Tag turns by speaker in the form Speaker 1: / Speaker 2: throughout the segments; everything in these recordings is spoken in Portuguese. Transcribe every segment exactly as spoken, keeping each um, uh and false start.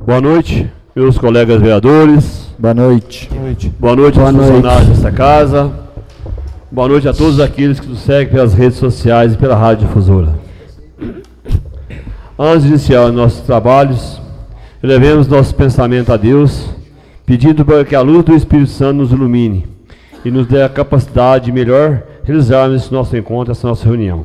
Speaker 1: Boa noite, meus colegas vereadores.
Speaker 2: Boa noite.
Speaker 1: Boa noite, Boa noite aos funcionários dessa casa. Boa noite a todos aqueles que nos seguem pelas redes sociais e pela Rádio Difusora. Antes de iniciar nossos trabalhos, elevemos nosso pensamento a Deus, pedindo para que a luz do Espírito Santo nos ilumine e nos dê a capacidade de melhor realizarmos esse nosso encontro, essa nossa reunião.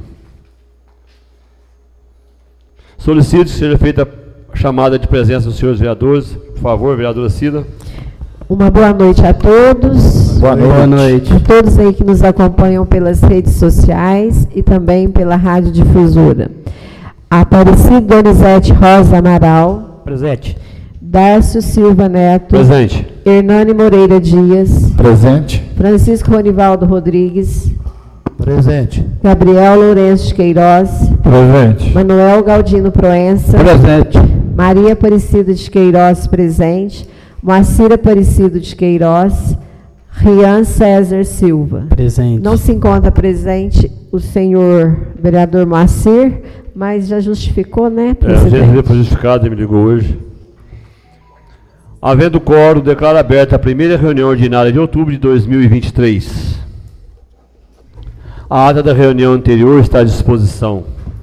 Speaker 1: Solicito que seja feita a chamada de presença dos senhores vereadores. Por favor, vereadora Cida.
Speaker 3: Uma boa noite a todos.
Speaker 2: Boa noite. Boa noite.
Speaker 3: A todos aí que nos acompanham pelas redes sociais e também pela Rádio Difusora. Aparecido Donizete Rosa Amaral.
Speaker 2: Presente.
Speaker 3: Darcio Silva Neto.
Speaker 1: Presente.
Speaker 3: Hernani Moreira Dias.
Speaker 2: Presente.
Speaker 3: Francisco Ronivaldo Rodrigues.
Speaker 2: Presente.
Speaker 3: Gabriel Lourenço de Queiroz.
Speaker 2: Presente.
Speaker 3: Manuel Galdino Proença.
Speaker 2: Presente.
Speaker 3: Maria Aparecida de Queiroz, presente. Moacir Aparecido de Queiroz. Rian César Silva.
Speaker 2: Presente.
Speaker 3: Não se encontra presente o senhor vereador Moacir, mas já justificou, né, presidente?
Speaker 1: É, a gente foi justificado, ele me ligou hoje. Havendo quórum, declaro aberta a primeira reunião ordinária de outubro de dois mil e vinte e três. A ata da reunião anterior está à disposição.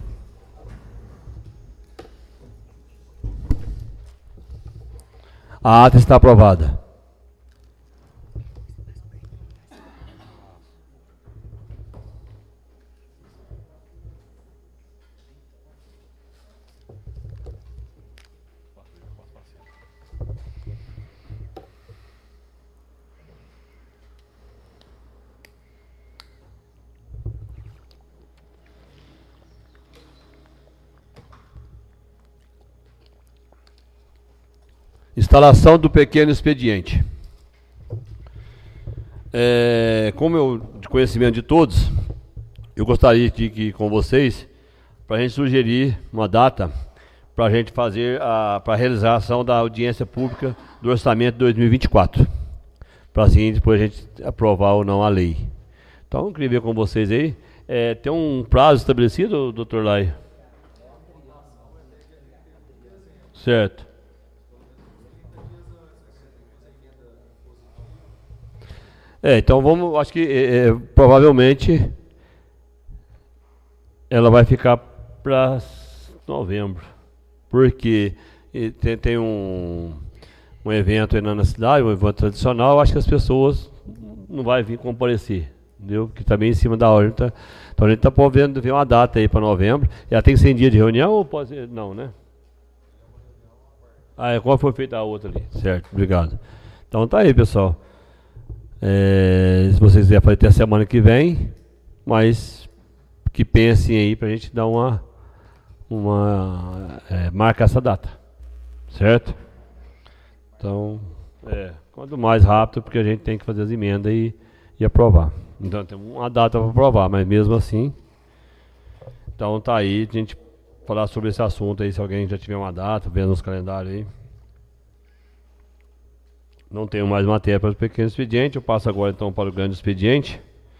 Speaker 1: A ata está aprovada. Instalação do pequeno expediente. É, como eu, de conhecimento de todos, eu gostaria de que com vocês, para a gente sugerir uma data para a gente fazer a para a realização da audiência pública do orçamento de dois mil e vinte e quatro. Para assim depois a gente aprovar ou não a lei. Então, eu queria ver com vocês aí. É, tem um prazo estabelecido, doutor Lai? Certo. É, então vamos, acho que é, é, provavelmente ela vai ficar para novembro, porque tem, tem um, um evento aí na cidade, um evento tradicional, acho que as pessoas não vão vir comparecer, entendeu? Que está bem em cima da hora. Tá, então a gente está podendo ver uma data aí para novembro. Ela tem cem dias de reunião ou pode ser? Não, né? Ah, é, qual foi feita a outra ali? Certo, obrigado. Então tá aí, pessoal. É, se vocês quiserem fazer até a semana que vem, mas que pensem aí para a gente dar uma, uma é, marca essa data, certo? Então, é, quanto mais rápido, porque a gente tem que fazer as emendas e, e aprovar. Então tem uma data para aprovar, mas mesmo assim, então tá aí a gente falar sobre esse assunto aí, se alguém já tiver uma data, vendo nos calendários aí. Não tenho mais matéria para o pequeno expediente. Eu passo agora então para o grande expediente.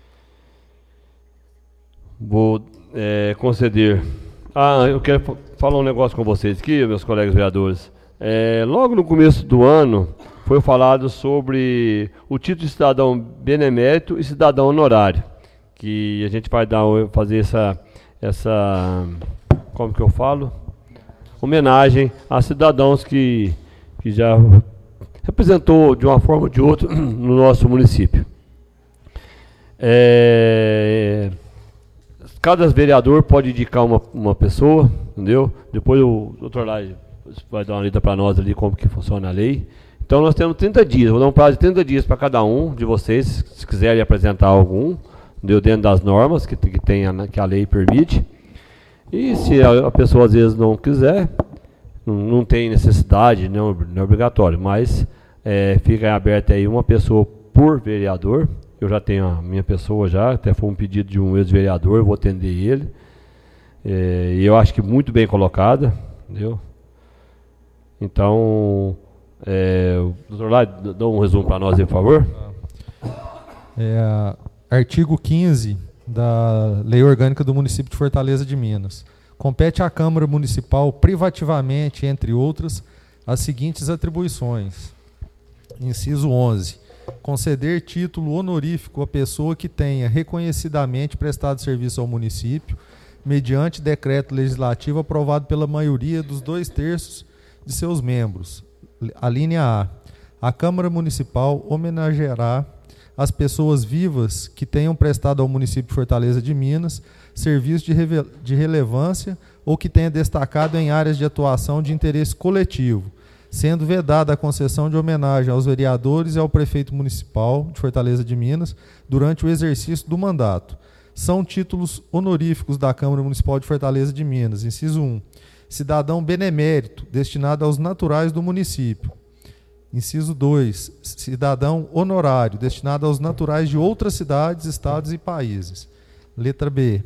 Speaker 1: Vou é, conceder. Ah, eu quero falar um negócio com vocês aqui, meus colegas vereadores. É, logo no começo do ano foi falado sobre o título de cidadão benemérito e cidadão honorário, que a gente vai dar, fazer essa, essa, como que eu falo? Homenagem a cidadãos que, que já representou de uma forma ou de outra no nosso município. É, cada vereador pode indicar uma, uma pessoa, entendeu? Depois o doutor Lai vai dar uma lida para nós ali como que funciona a lei. Então nós temos trinta dias, vou dar um prazo de trinta dias para cada um de vocês, se quiserem apresentar algum, entendeu? Dentro das normas que, que, tem a, que a lei permite. E se a, a pessoa às vezes não quiser, não, não tem necessidade, não, não é obrigatório, mas é, fica aberta aí uma pessoa por vereador. Eu já tenho a minha pessoa já, até foi um pedido de um ex-vereador, eu vou atender ele. É, e eu acho que muito bem colocada, entendeu? Então, é, o doutor Lai, dá um resumo para nós aí, por favor.
Speaker 4: É, artigo quinze da Lei Orgânica do Município de Fortaleza de Minas. Compete à Câmara Municipal, privativamente, entre outras, as seguintes atribuições. Inciso onze. Conceder título honorífico à pessoa que tenha reconhecidamente prestado serviço ao município, mediante decreto legislativo aprovado pela maioria dos dois terços de seus membros. A linha A. A Câmara Municipal homenageará as pessoas vivas que tenham prestado ao município de Fortaleza de Minas serviço de, de relevância ou que tenha destacado em áreas de atuação de interesse coletivo, sendo vedada a concessão de homenagem aos vereadores e ao prefeito municipal de Fortaleza de Minas durante o exercício do mandato. São títulos honoríficos da Câmara Municipal de Fortaleza de Minas. Inciso um. Cidadão benemérito, destinado aos naturais do município. Inciso dois. Cidadão honorário, destinado aos naturais de outras cidades, estados e países. Letra B.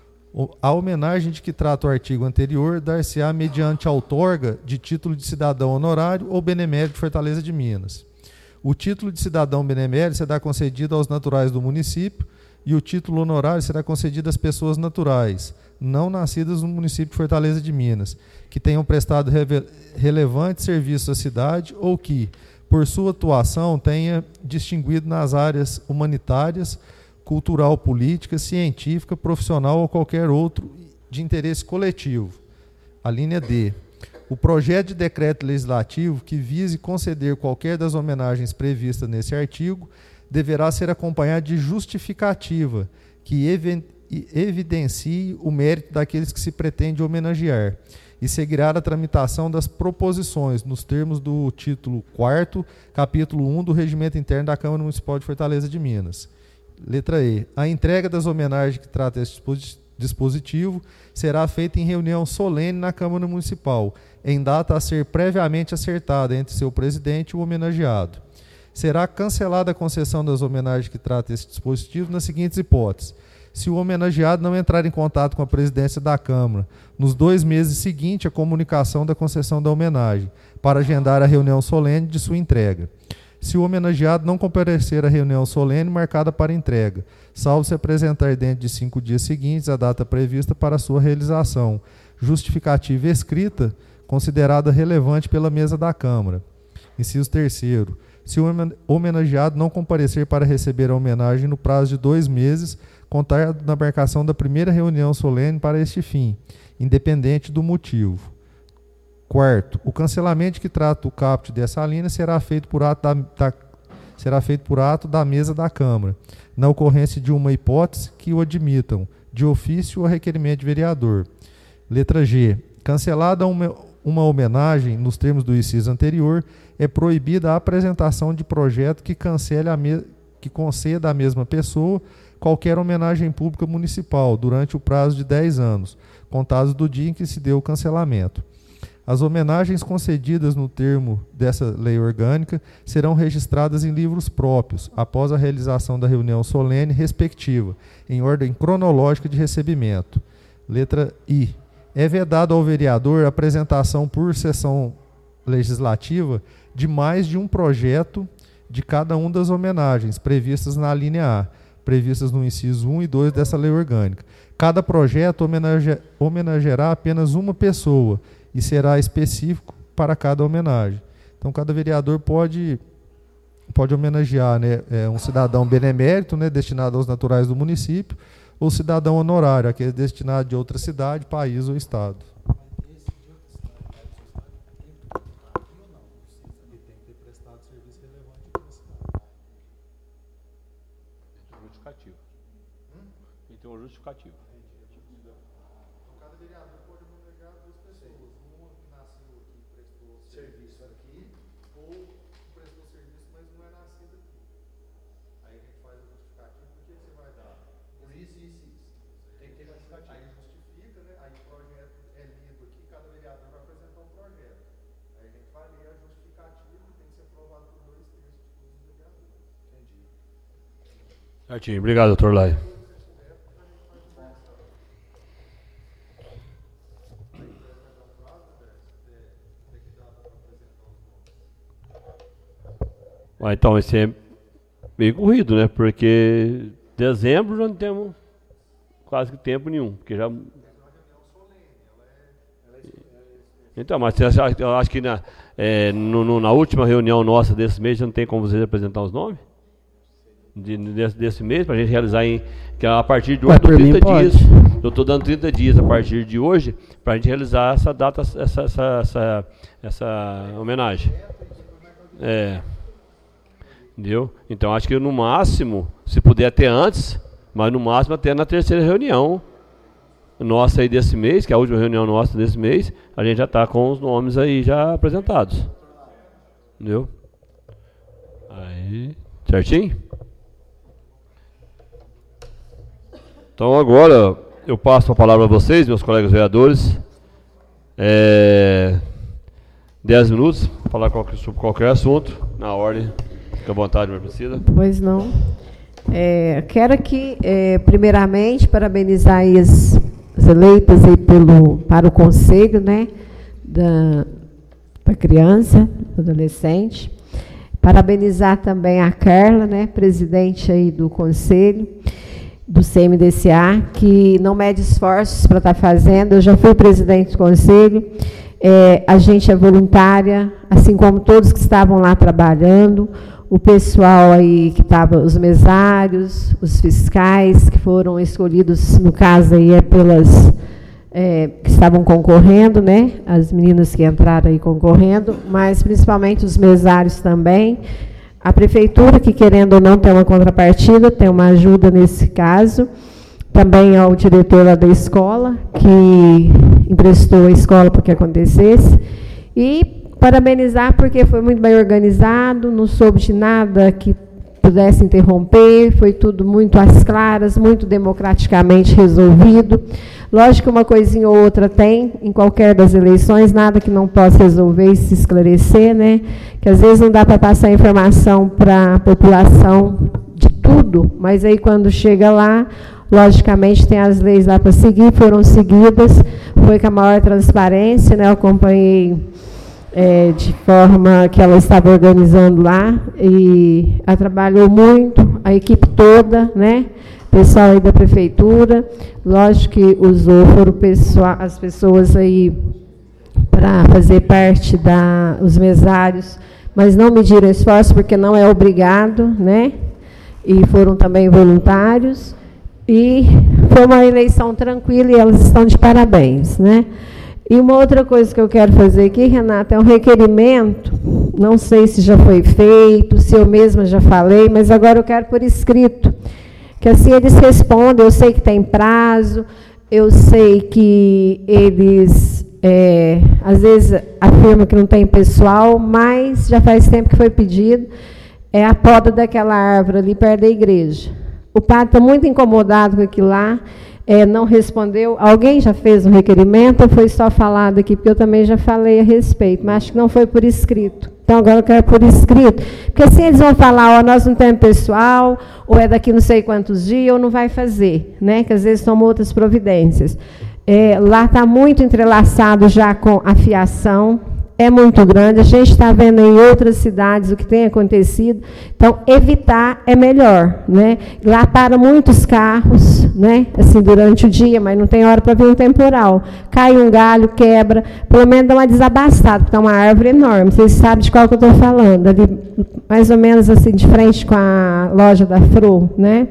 Speaker 4: A homenagem de que trata o artigo anterior dar-se-á mediante outorga de título de cidadão honorário ou benemérito de Fortaleza de Minas. O título de cidadão benemérito será concedido aos naturais do município e o título honorário será concedido às pessoas naturais, não nascidas no município de Fortaleza de Minas, que tenham prestado relevante serviço à cidade ou que, por sua atuação, tenha distinguido nas áreas humanitárias, cultural, política, científica, profissional ou qualquer outro de interesse coletivo. A linha D. O projeto de decreto legislativo que vise conceder qualquer das homenagens previstas nesse artigo deverá ser acompanhado de justificativa que evidencie o mérito daqueles que se pretende homenagear e seguirá a tramitação das proposições nos termos do título quarto, capítulo um do Regimento Interno da Câmara Municipal de Fortaleza de Minas. Letra E. A entrega das homenagens que trata este dispositivo será feita em reunião solene na Câmara Municipal, em data a ser previamente acertada entre seu presidente e o homenageado. Será cancelada a concessão das homenagens que trata este dispositivo nas seguintes hipóteses. Se o homenageado não entrar em contato com a presidência da Câmara nos dois meses seguintes à comunicação da concessão da homenagem, para agendar a reunião solene de sua entrega. Se o homenageado não comparecer à reunião solene marcada para entrega, salvo se apresentar dentro de cinco dias seguintes à data prevista para sua realização, justificativa escrita, considerada relevante pela mesa da Câmara. Inciso terceiro. Se o homenageado não comparecer para receber a homenagem no prazo de dois meses, contar na marcação da primeira reunião solene para este fim, independente do motivo. Quarto, o cancelamento que trata o caput dessa linha será feito por ato da, da, será feito por ato da mesa da Câmara, na ocorrência de uma hipótese que o admitam, de ofício ou requerimento de vereador. Letra G. Cancelada uma, uma homenagem, nos termos do inciso anterior, é proibida a apresentação de projeto que, cancele a me, que conceda à mesma pessoa qualquer homenagem pública municipal durante o prazo de dez anos, contados do dia em que se deu o cancelamento. As homenagens concedidas no termo dessa lei orgânica serão registradas em livros próprios, após a realização da reunião solene respectiva, em ordem cronológica de recebimento. Letra I. É vedado ao vereador a apresentação por sessão legislativa de mais de um projeto de cada uma das homenagens previstas na linha A, previstas no inciso um e dois dessa lei orgânica. Cada projeto homenage, homenageará apenas uma pessoa e será específico para cada homenagem. Então, cada vereador pode, pode homenagear, né, é, um cidadão benemérito, né, destinado aos naturais do município, ou cidadão honorário, aquele destinado de outra cidade, país ou estado.
Speaker 1: Justificativo. Tem que ter um justificativo.
Speaker 4: Serviço aqui, ou prestou serviço, mas não é nascido aqui. Aí a gente faz o justificativo, porque você vai dar por isso, isso e isso. Tem que ter justificativo. Aí justifica, né? Aí o projeto é lido aqui, cada vereador vai apresentar um projeto. Aí a gente vai ler a justificativa que tem que ser aprovado por dois terços de todos os vereadores. Entendi.
Speaker 1: Certinho, obrigado, doutor Lai. Ah, então, esse é meio corrido, né? Porque dezembro já não temos quase que tempo nenhum. Porque já... Então, mas você acha, eu acho que na, é, no, no, na última reunião nossa desse mês, não tem como vocês apresentar os nomes? De, desse, desse mês, para a gente realizar em, que a partir de hoje,
Speaker 2: Ué,
Speaker 1: trinta
Speaker 2: pode.
Speaker 1: dias. Eu estou dando trinta dias a partir de hoje, para a gente realizar essa data, essa, essa, essa, essa homenagem. É. Entendeu? Então, acho que no máximo, se puder até antes, mas no máximo até na terceira reunião nossa aí desse mês, que é a última reunião nossa desse mês, a gente já está com os nomes aí já apresentados. Entendeu? Aí, certinho? Então agora eu passo a palavra a vocês, meus colegas vereadores. É, dez minutos para falar qualquer, sobre qualquer assunto, na ordem. Fique à vontade, minha Priscila.
Speaker 3: Pois não. É, quero aqui, é, primeiramente, parabenizar aí as, as eleitas aí pelo, para o conselho, né, da, da criança, do adolescente. Parabenizar também a Carla, né, presidente aí do conselho, do C M D C A, que não mede esforços para estar fazendo. Eu já fui presidente do conselho, é, a gente é voluntária, assim como todos que estavam lá trabalhando, o pessoal aí que estava, os mesários, os fiscais, que foram escolhidos, no caso aí, é pelas é, que estavam concorrendo, né? As meninas que entraram aí concorrendo, mas principalmente os mesários também. A prefeitura, que querendo ou não tem uma contrapartida, tem uma ajuda nesse caso. Também ao diretor lá da escola, que emprestou a escola para que acontecesse. E parabenizar porque foi muito bem organizado, não soube de nada que pudesse interromper, foi tudo muito às claras, muito democraticamente resolvido. Lógico que uma coisinha ou outra tem, em qualquer das eleições, nada que não possa resolver e se esclarecer, né? Que às vezes não dá para passar informação para a população de tudo, mas aí quando chega lá, logicamente tem as leis lá para seguir, foram seguidas, foi com a maior transparência, né? Eu acompanhei é, de forma que ela estava organizando lá e ela trabalhou muito, a equipe toda, né? Pessoal aí da prefeitura, lógico que usou, foram pessoa, as pessoas aí para fazer parte da, os mesários, mas não mediram esforço porque não é obrigado, né? E foram também voluntários, e foi uma eleição tranquila e elas estão de parabéns, né? E uma outra coisa que eu quero fazer aqui, Renata, é um requerimento, não sei se já foi feito, se eu mesma já falei, mas agora eu quero por escrito, que assim eles respondem, eu sei que tem prazo, eu sei que eles, é, às vezes, afirmam que não tem pessoal, mas já faz tempo que foi pedido, é a poda daquela árvore ali perto da igreja. O padre está muito incomodado com aquilo lá, é, não respondeu. Alguém já fez um requerimento ou foi só falado aqui? Porque eu também já falei a respeito, mas acho que não foi por escrito. Então, agora eu quero por escrito. Porque assim eles vão falar, ó, nós não temos pessoal, ou é daqui não sei quantos dias, ou não vai fazer, né? Que às vezes tomam outras providências. É, lá está muito entrelaçado já com a fiação, é muito grande, a gente está vendo em outras cidades o que tem acontecido, então evitar é melhor, né? Lá param muitos carros, né? Assim, durante o dia, mas não tem hora para vir um temporal. Cai um galho, quebra, pelo menos dá uma desabastada, porque é uma árvore enorme, vocês sabem de qual que eu estou falando, ali mais ou menos assim, de frente com a loja da Fro, né?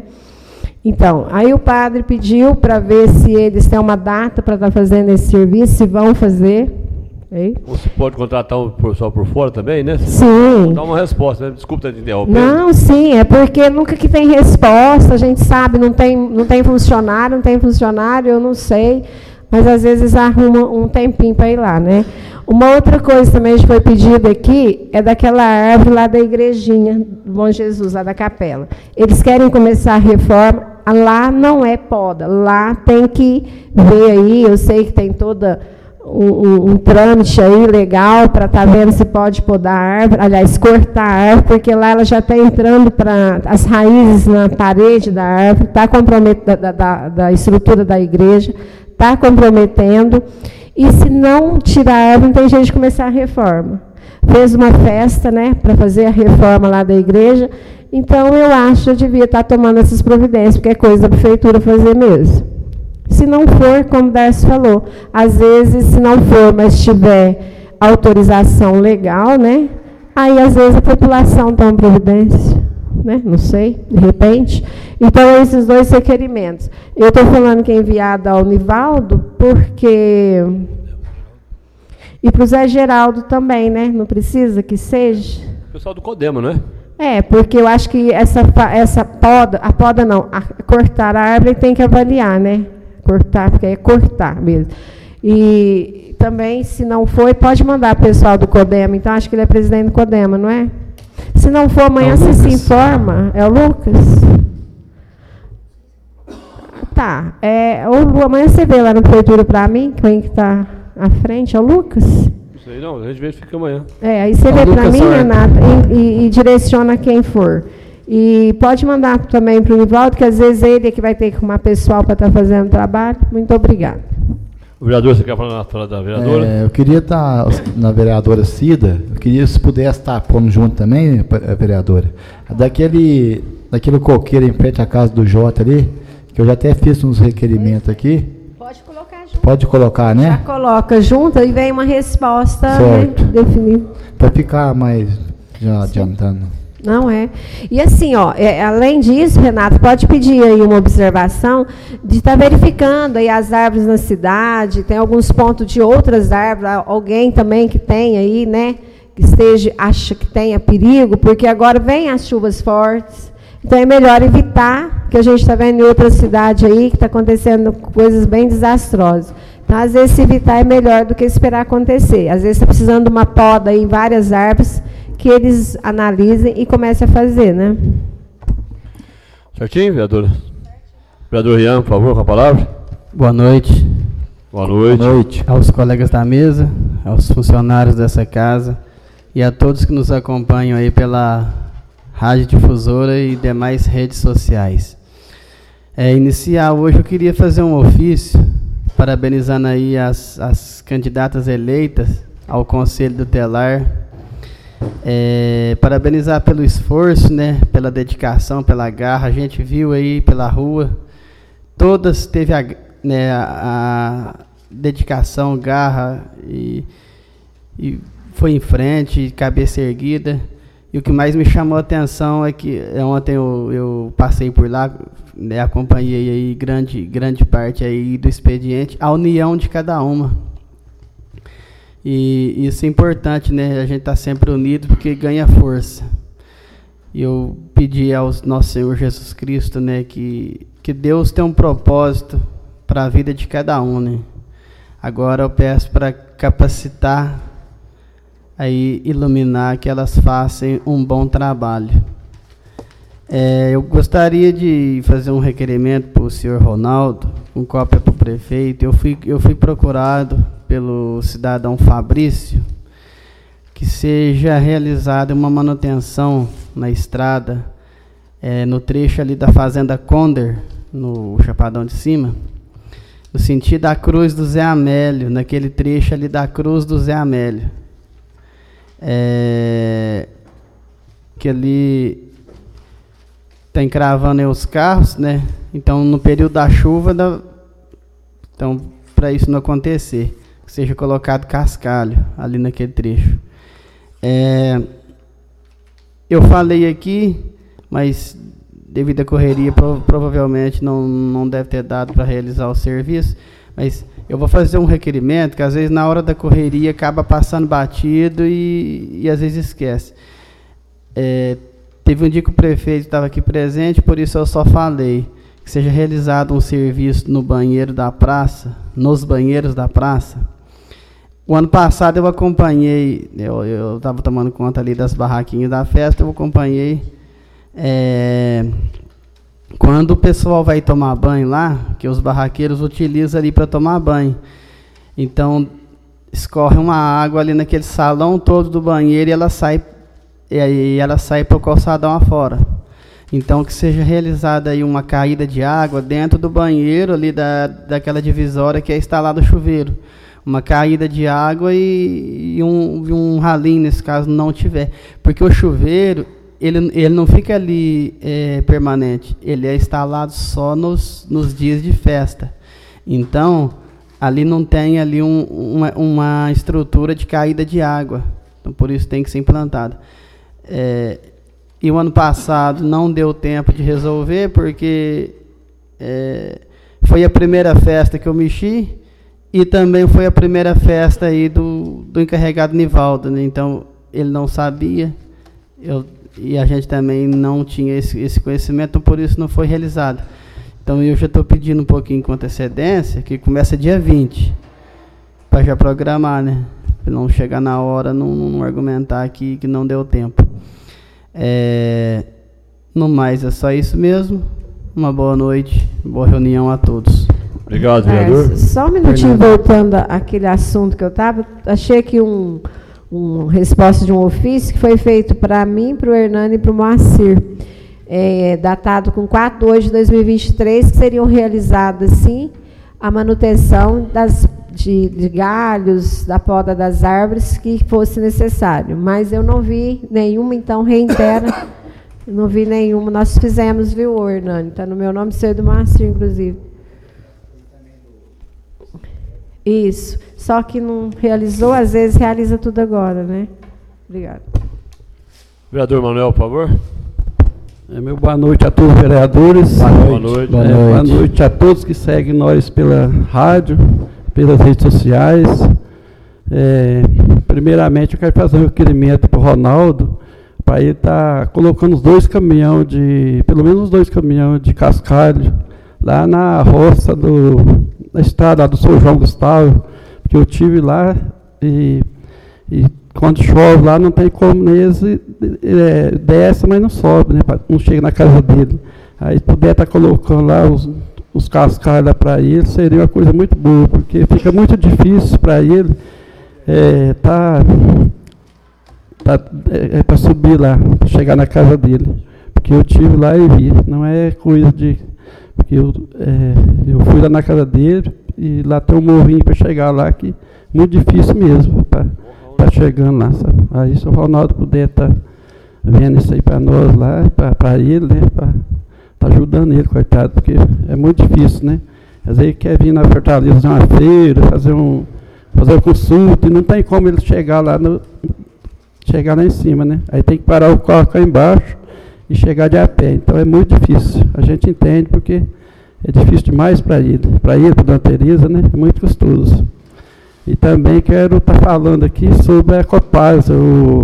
Speaker 3: Então, aí o padre pediu para ver se eles têm uma data para estar fazendo esse serviço, se vão fazer. Ei?
Speaker 1: Você pode contratar um pessoal por fora também, né?
Speaker 3: Sim.
Speaker 1: Dá uma resposta, né? Desculpa te interromper.
Speaker 3: Não, sim, é porque nunca que tem resposta, a gente sabe, não tem, não tem funcionário, não tem funcionário, eu não sei, mas às vezes arruma um tempinho para ir lá, né? Uma outra coisa também que foi pedida aqui é daquela árvore lá da igrejinha do Bom Jesus, lá da capela. Eles querem começar a reforma, lá não é poda, lá tem que ver aí, eu sei que tem toda um, um, um trâmite aí legal para estar tá vendo se pode podar a árvore, aliás, cortar a árvore, porque lá ela já está entrando para as raízes na parede da árvore, está comprometendo da, da, da estrutura da igreja, está comprometendo, e se não tirar a árvore, não tem jeito de começar a reforma. Fez uma festa, né, para fazer a reforma lá da igreja, então eu acho que eu devia estar tomando essas providências, porque é coisa da prefeitura fazer mesmo. Se não for, como o Darcy falou, às vezes, se não for, mas tiver autorização legal, né? Aí, às vezes, a população toma providência, né? Não sei, de repente. Então, esses dois requerimentos. Eu estou falando que é enviado ao Nivaldo, porque... E para o Zé Geraldo também, né? Não precisa que seja?
Speaker 1: O pessoal do Codema, não é?
Speaker 3: É, porque eu acho que essa, essa poda, a poda não, a, cortar a árvore tem que avaliar, né? Cortar, porque é cortar mesmo. E também, se não for, pode mandar o pessoal do Codema. Então, acho que ele é presidente do Codema, não é? Se não for, amanhã é você se informa. É o Lucas? Tá. É, ou amanhã você vê lá no prefeitura para mim, quem que está à frente, é o Lucas?
Speaker 1: Não sei não, a gente verifica amanhã.
Speaker 3: É, aí você
Speaker 1: é
Speaker 3: vê para mim,
Speaker 1: Sorte.
Speaker 3: Renata, e, e, e direciona quem for. E pode mandar também para o Nivaldo, que às vezes ele é que vai ter que arrumar pessoal para estar tá fazendo o trabalho. Muito obrigada. O
Speaker 1: vereador, você quer falar na fala da vereadora?
Speaker 2: É, eu queria estar na vereadora Cida, eu queria se pudesse estar pondo junto também, vereadora, daquele, daquele coqueiro em frente à casa do Jota ali, que eu já até fiz uns requerimentos aqui.
Speaker 3: Pode colocar junto.
Speaker 2: Pode colocar, né?
Speaker 3: Já coloca junto e vem uma resposta,
Speaker 2: certo,
Speaker 3: né, definida.
Speaker 2: Para ficar mais já adiantando.
Speaker 3: Não é. E assim, ó, é, além disso, Renato, pode pedir aí uma observação de estar tá verificando aí as árvores na cidade, tem alguns pontos de outras árvores, alguém também que tem aí, né, que esteja, acha que tenha perigo, porque agora vem as chuvas fortes, então é melhor evitar, que a gente está vendo em outra cidade aí, que está acontecendo coisas bem desastrosas. Então, às vezes, se evitar é melhor do que esperar acontecer. Às vezes, está precisando de uma poda em várias árvores, que eles analisem e comecem a fazer, né?
Speaker 1: Certinho, vereadora? Vereador Rian, por favor, com a palavra.
Speaker 5: Boa noite.
Speaker 1: Boa noite.
Speaker 5: Boa noite. Aos colegas da mesa, aos funcionários dessa casa e a todos que nos acompanham aí pela rádio difusora e demais redes sociais. É, iniciar hoje eu queria fazer um ofício, parabenizando aí as, as candidatas eleitas ao Conselho Tutelar. É, parabenizar pelo esforço, né, pela dedicação, pela garra. A gente viu aí pela rua, todas teve a, né, a, a dedicação, garra e, e foi em frente, cabeça erguida. E o que mais me chamou a atenção é que ontem eu, eu passei por lá, né, acompanhei aí grande, grande parte aí do expediente, a união de cada uma. E isso é importante, né? A gente está sempre unido porque ganha força. E eu pedi ao nosso Senhor Jesus Cristo, né, que, que Deus tem um propósito para a vida de cada um, né? Agora eu peço para capacitar, aí iluminar, que elas façam um bom trabalho. É, eu gostaria de fazer um requerimento para o senhor Ronaldo, com cópia para o prefeito. Eu fui, eu fui procurado pelo cidadão Fabrício, que seja realizada uma manutenção na estrada, é, no trecho ali da Fazenda Conder, no Chapadão de Cima, no sentido da Cruz do Zé Amélio, naquele trecho ali da Cruz do Zé Amélio. É, que ali está encravando aí os carros, né? Então, no período da chuva, dá, então, para isso não acontecer, que seja colocado cascalho ali naquele trecho. É, eu falei aqui, mas devido à correria, prov provavelmente não, não deve ter dado para realizar o serviço, mas eu vou fazer um requerimento que às vezes na hora da correria acaba passando batido e, e às vezes esquece. É, teve um dia que o prefeito estava aqui presente, por isso eu só falei que seja realizado um serviço no banheiro da praça, nos banheiros da praça. O ano passado eu acompanhei, eu estava tomando conta ali das barraquinhas da festa, eu acompanhei é, quando o pessoal vai tomar banho lá, que os barraqueiros utilizam ali para tomar banho. Então, escorre uma água ali naquele salão todo do banheiro e ela sai, e aí ela sai para o calçadão afora. Então, que seja realizada aí uma caída de água dentro do banheiro ali da, daquela divisória que é instalado o chuveiro. Uma caída de água e, e um, um ralinho, nesse caso, não tiver. Porque o chuveiro, ele, ele não fica ali é, permanente. Ele é instalado só nos, nos dias de festa. Então, ali não tem ali um, uma, uma estrutura de caída de água. Então, por isso tem que ser implantado. É, e o ano passado não deu tempo de resolver, porque é, foi a primeira festa que eu mexi e também foi a primeira festa aí do, do encarregado Nivaldo, né? Então, ele não sabia, eu, e a gente também não tinha esse, esse conhecimento, então por isso não foi realizado. Então, eu já estou pedindo um pouquinho com antecedência, que começa dia vinte, para já programar, né? Para não chegar na hora, não, não argumentar aqui que não deu tempo. É, no mais, é só isso mesmo. Uma boa noite, boa reunião a todos.
Speaker 1: Obrigado, vereador.
Speaker 3: É, só um minutinho, voltando àquele assunto que eu estava, achei aqui um, um resposta de um ofício que foi feito para mim, para o Hernani e para o Moacir. É, datado com quatro de dois de dois mil e vinte e três, que seriam realizadas, sim, a manutenção das, de, de galhos, da poda das árvores, que fosse necessário. Mas eu não vi nenhuma, então reitera, não vi nenhuma. Nós fizemos, viu, Hernani? Está no meu nome, seu e do Márcio, inclusive. Isso. Só que não realizou, às vezes realiza tudo agora, né? Obrigada.
Speaker 1: Vereador Manuel, por favor.
Speaker 6: É, meu boa noite a todos os vereadores.
Speaker 1: Boa noite. Boa noite.
Speaker 6: Boa, é, noite. Boa noite a todos que seguem nós pela rádio, pelas redes sociais. É, primeiramente, eu quero fazer um requerimento para o Ronaldo, para ele estar tá colocando os dois caminhões de, pelo menos os dois caminhões de cascalho, lá na roça do, da estrada do São João Gustavo, porque eu estive lá e, e quando chove lá não tem como nem eles é, desce, mas não sobe, né? Não chega na casa dele. Aí puder estar tá colocando lá os, os cascalhos para ele, seria uma coisa muito boa, porque fica muito difícil para ele é, tá, tá, é, é para subir lá, para chegar na casa dele. Porque eu estive lá e vi, não é coisa de. Porque eu, é, eu fui lá na casa dele e lá tem um morrinho para chegar lá que é muito difícil mesmo. Pra, Tá chegando lá, sabe? Aí se o Ronaldo puder estar tá vendo isso aí para nós lá, para ele, né? Para tá ajudando ele, coitado, porque é muito difícil, né? Às vezes ele quer vir na Fortaleza fazer uma feira, fazer um, fazer um consulta, e não tem como ele chegar lá, no, chegar lá em cima, né? Aí tem que parar o carro cá embaixo e chegar de a pé. Então é muito difícil. A gente entende porque é difícil demais para ele, para ele, para a Dona Tereza, né? É muito custoso. E também quero estar tá falando aqui sobre a Copasa. Eu,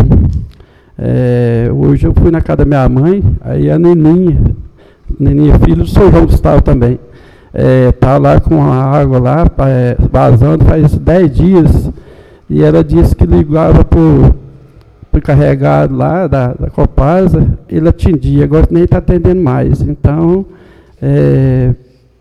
Speaker 6: é, hoje eu fui na casa da minha mãe, aí a Neninha, Neninha, filho do São João Gustavo também, está é, lá com a água lá, é, vazando faz dez dias, e ela disse que ligava para o encarregado lá da, da Copasa, ele atendia, agora nem está atendendo mais. Então, é,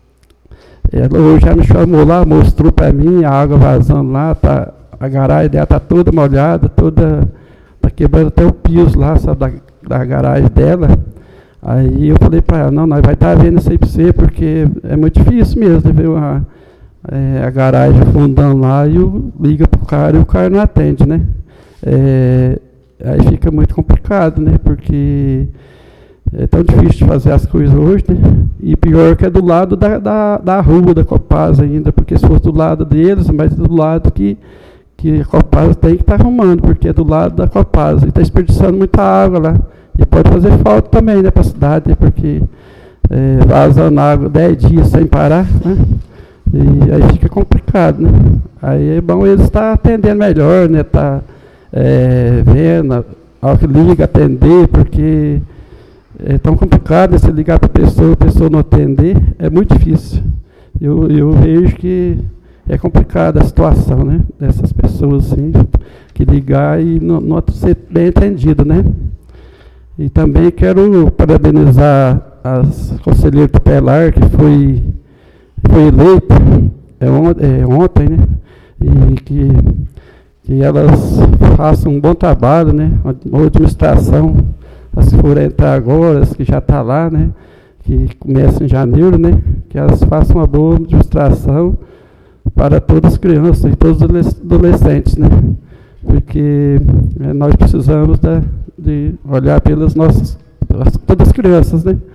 Speaker 6: ela hoje já me chamou lá, mostrou para mim a água vazando lá, tá, a garagem dela está toda molhada, toda, está quebrando até o piso lá, sabe, da, da garagem dela. Aí eu falei para ela, não, nós vai estar tá vendo isso aí para você, porque é muito difícil mesmo, né, ver a, é, a garagem afundando lá e o, liga para o cara e o cara não atende, né? É, aí fica muito complicado, né, porque é tão difícil de fazer as coisas hoje, né? E pior que é do lado da, da, da rua da Copasa ainda, porque se fosse do lado deles, mas do lado que, que a Copasa tem que estar tá arrumando, porque é do lado da Copasa. E está desperdiçando muita água lá. E pode fazer falta também, né, para a cidade, né, porque é, vazando água dez dias sem parar, né? E aí fica complicado, né? Aí é bom eles estar atendendo melhor, né? Tá é, vendo, ao que liga, atender, porque é tão complicado, né, se ligar para a pessoa, a pessoa não atender, é muito difícil. Eu, eu vejo que é complicada a situação, né, dessas pessoas assim, que ligar e não, não ser bem atendido, né. E também quero parabenizar as conselheiras tutelar que foi, foi eleita é, on, é, ontem, né, e que, que elas façam um bom trabalho, né, uma boa administração. As que forem entrar agora, as que já estão tá lá, né, que começam em janeiro, né, que elas façam uma boa administração para todas as crianças e todos os adolescentes, né, porque é, nós precisamos da, de olhar pelas nossas, as, todas as crianças, né,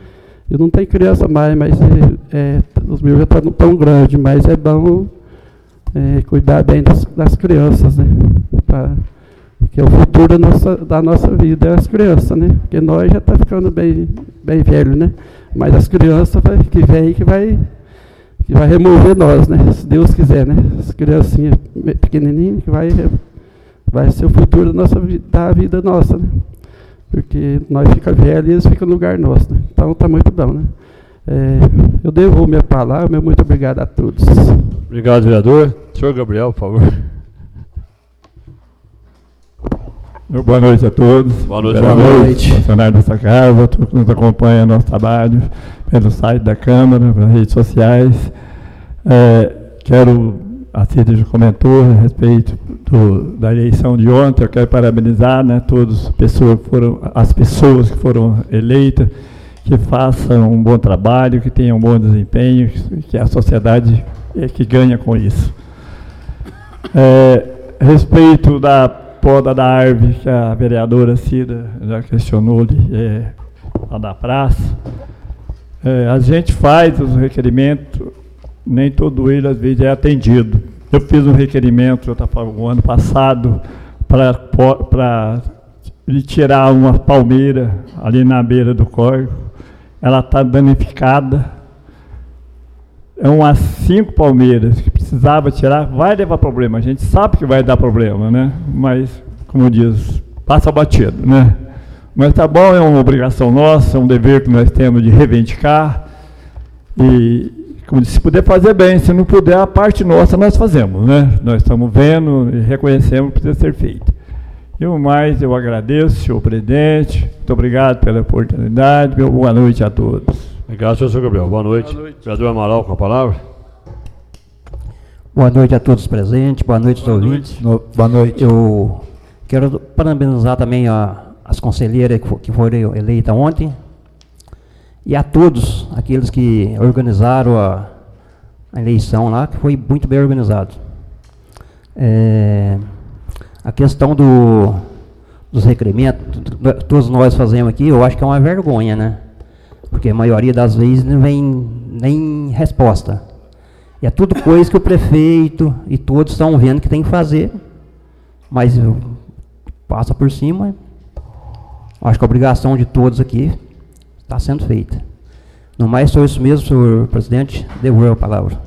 Speaker 6: Eu não tenho criança mais, mas é, é, os meus já estão tão grandes, mas é bom é, cuidar bem das, das crianças, né? Pra, que é o futuro da nossa, da nossa vida, é as crianças, né? Porque nós já estamos ficando bem, bem velhos, né? Mas as crianças vai, que vêm que vai, que vai remover nós, né? Se Deus quiser, né? As criancinhas pequenininhas que vai, vai ser o futuro da, nossa, da vida nossa, né? Porque nós ficamos velhos e eles ficam no lugar nosso, né? Então está muito bom, né? É, eu devolvo minha palavra, meu muito obrigado a todos.
Speaker 1: Obrigado, vereador. Senhor Gabriel, por favor.
Speaker 7: Boa noite a todos.
Speaker 1: Boa noite.
Speaker 7: Boa noite. Funcionários dessa casa, todos que nos acompanham no nosso trabalho, pelo site da Câmara, pelas redes sociais. É, quero, a Cida já comentou a respeito do, da eleição de ontem, eu quero parabenizar, né, todas as pessoas que foram, as pessoas que foram eleitas, que façam um bom trabalho, que tenham um bom desempenho, que a sociedade é que ganha com isso. É, a respeito da poda da árvore, que a vereadora Cida já questionou ali, é, lá da praça, é, a gente faz os requerimentos, nem todo ele às vezes é atendido. Eu fiz um requerimento, eu estava o ano passado, para tirar uma palmeira ali na beira do córrego. Ela está danificada. É umas cinco palmeiras que precisava tirar, vai levar problema. A gente sabe que vai dar problema, né? Mas, como diz, passa batido, né? Mas tá bom, é uma obrigação nossa, é um dever que nós temos de reivindicar. E, como disse, se puder fazer bem, se não puder, a parte nossa nós fazemos, né? Nós estamos vendo e reconhecemos que precisa ser feito. E o mais, eu agradeço, senhor presidente, muito obrigado pela oportunidade, boa noite a todos.
Speaker 1: Obrigado, senhor Gabriel. Boa noite. Boa noite. Vereador Amaral, com a palavra.
Speaker 8: Boa noite a todos os presentes, boa noite aos ouvintes.
Speaker 2: No, boa noite.
Speaker 8: Eu quero parabenizar também a, as conselheiras que, que foram eleitas ontem e a todos aqueles que organizaram a, a eleição lá, que foi muito bem organizado. É, a questão do, dos requerimentos, todos nós fazemos aqui, eu acho que é uma vergonha, né? Porque a maioria das vezes não vem nem resposta. E é tudo coisa que o prefeito e todos estão vendo que tem que fazer, mas passa por cima. Acho que a obrigação de todos aqui está sendo feita. No mais, sou isso mesmo, senhor presidente. Devolvo a palavra.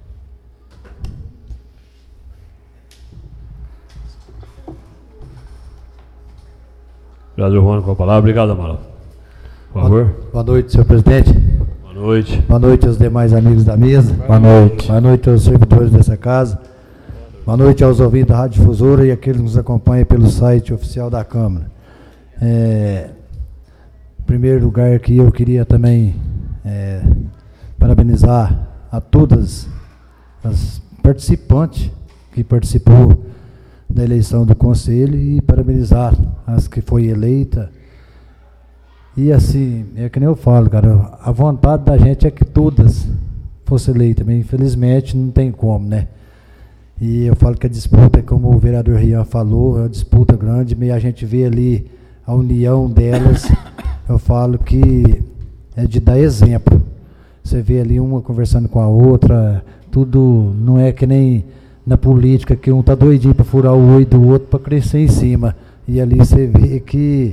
Speaker 1: Vereador Juan, com a palavra. Obrigado, Amaral. Por favor.
Speaker 2: Boa noite, senhor presidente.
Speaker 1: Boa noite.
Speaker 2: Boa noite aos demais amigos da mesa.
Speaker 7: Boa noite.
Speaker 2: Boa noite aos servidores dessa casa. Boa noite aos ouvintes da Rádio Difusora e aqueles que nos acompanham pelo site oficial da Câmara. É, em primeiro lugar aqui eu queria também é, parabenizar a todas as participantes que participou da eleição do Conselho e parabenizar as que foi eleita. E assim, é que nem eu falo, cara, a vontade da gente é que todas fossem eleitas, mas infelizmente não tem como, né? E eu falo que a disputa, como o vereador Rian falou, é uma disputa grande, mas a gente vê ali a união delas, eu falo que é de dar exemplo. Você vê ali uma conversando com a outra, tudo não é que nem na política, que um tá doidinho para furar o olho do outro para crescer em cima. E ali você vê que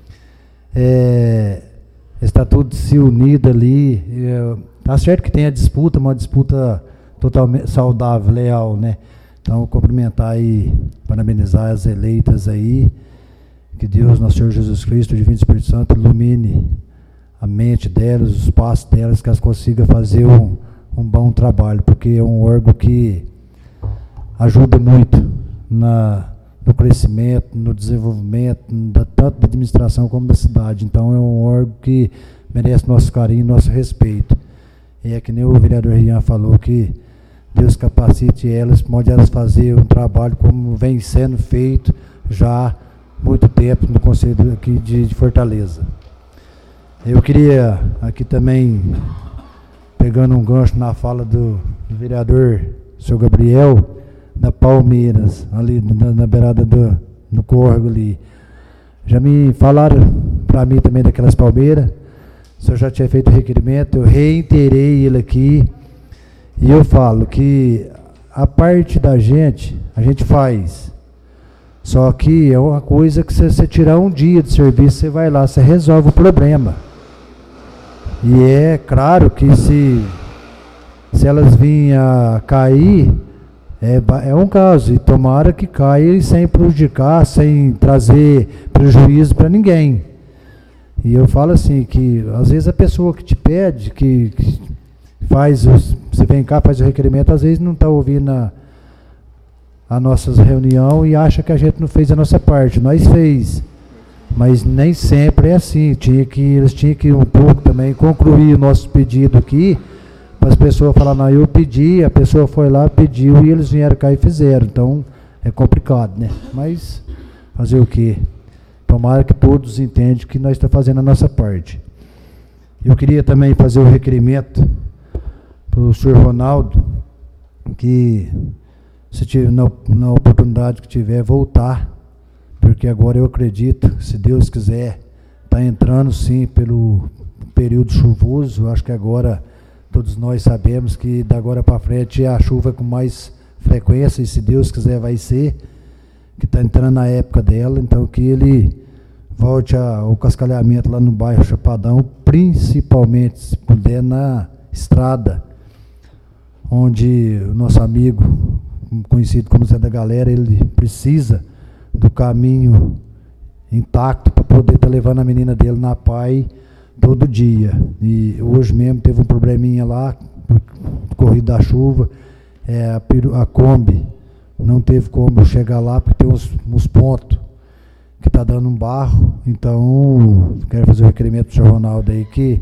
Speaker 2: É, está tudo se unido ali. É, tá certo que tem a disputa, uma disputa totalmente saudável, leal, né? Então, cumprimentar e parabenizar as eleitas aí. Que Deus, nosso Senhor Jesus Cristo, o Divino Espírito Santo, ilumine a mente delas, os passos delas, que elas consigam fazer um, um bom trabalho, porque é um órgão que ajuda muito na no crescimento, no desenvolvimento, da, tanto da administração como da cidade. Então, é um órgão que merece nosso carinho e nosso respeito. E é que nem o vereador Rian falou, que Deus capacite elas, pode elas fazer um trabalho como vem sendo feito já há muito tempo no Conselho aqui de, de Fortaleza. Eu queria aqui também, pegando um gancho na fala do, do vereador, senhor Gabriel, da Palmeiras, ali na, na beirada do no córrego ali. Já me falaram para mim também daquelas palmeiras,
Speaker 9: o senhor já tinha feito o requerimento, eu reiterei ele aqui, e eu falo que a parte da gente, a gente faz, só que é uma coisa que se você tirar um dia de serviço, você vai lá, você resolve o problema. E é claro que se, se elas vinham a cair, é, é um caso, e tomara que caia sem prejudicar, sem trazer prejuízo para ninguém. E eu falo assim, que às vezes a pessoa que te pede, que, que faz, os, você vem cá, faz o requerimento, às vezes não está ouvindo a, a nossa reunião e acha que a gente não fez a nossa parte. Nós fez, mas nem sempre é assim. Tinha que, eles tinham que um pouco também concluir o nosso pedido aqui, para as pessoas falar, não, eu pedi, a pessoa foi lá, pediu e eles vieram cá e fizeram. Então é complicado, né? Mas fazer o quê? Tomara que todos entendam que nós estamos fazendo a nossa parte. Eu queria também fazer o requerimento para o senhor Ronaldo, que se tiver, na, na oportunidade que tiver, voltar, porque agora eu acredito, se Deus quiser, está entrando sim pelo período chuvoso. Eu acho que agora todos nós sabemos que da agora para frente a chuva com mais frequência, e se Deus quiser vai ser, que está entrando na época dela, então que ele volte ao cascalhamento lá no bairro Chapadão, principalmente, se puder, na estrada, onde o nosso amigo, conhecido como Zé da Galera, ele precisa do caminho intacto para poder estar tá levando a menina dele na P A I todo dia. E hoje mesmo teve um probleminha lá, corrida da chuva, é, a, a Kombi não teve como chegar lá, porque tem uns, uns pontos que está dando um barro. Então, quero fazer o requerimento para o senhor Ronaldo aí, que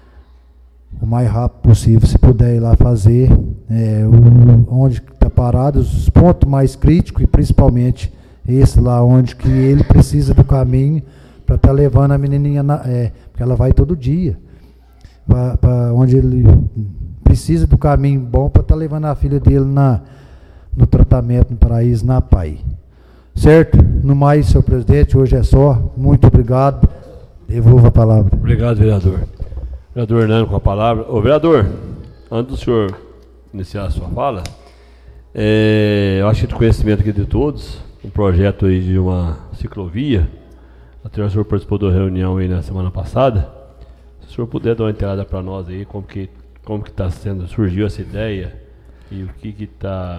Speaker 9: o mais rápido possível, se puder ir lá fazer, é, o, onde está parado, os pontos mais críticos, e principalmente esse lá onde que ele precisa do caminho para estar tá levando a menininha, na, é, porque ela vai todo dia, para onde ele precisa do caminho bom para estar tá levando a filha dele na, no tratamento no Paraíso, na P A I. Certo? No mais, senhor presidente, hoje é só. Muito obrigado. Devolvo a palavra.
Speaker 1: Obrigado, vereador. Vereador Hernando com a palavra. Ô, vereador, antes do senhor iniciar a sua fala, é, eu acho que de conhecimento aqui de todos, um projeto aí de uma ciclovia. Até o senhor participou da reunião aí na semana passada. Se o senhor puder dar uma entrada para nós aí, como que como que está sendo, surgiu essa ideia e o que que está,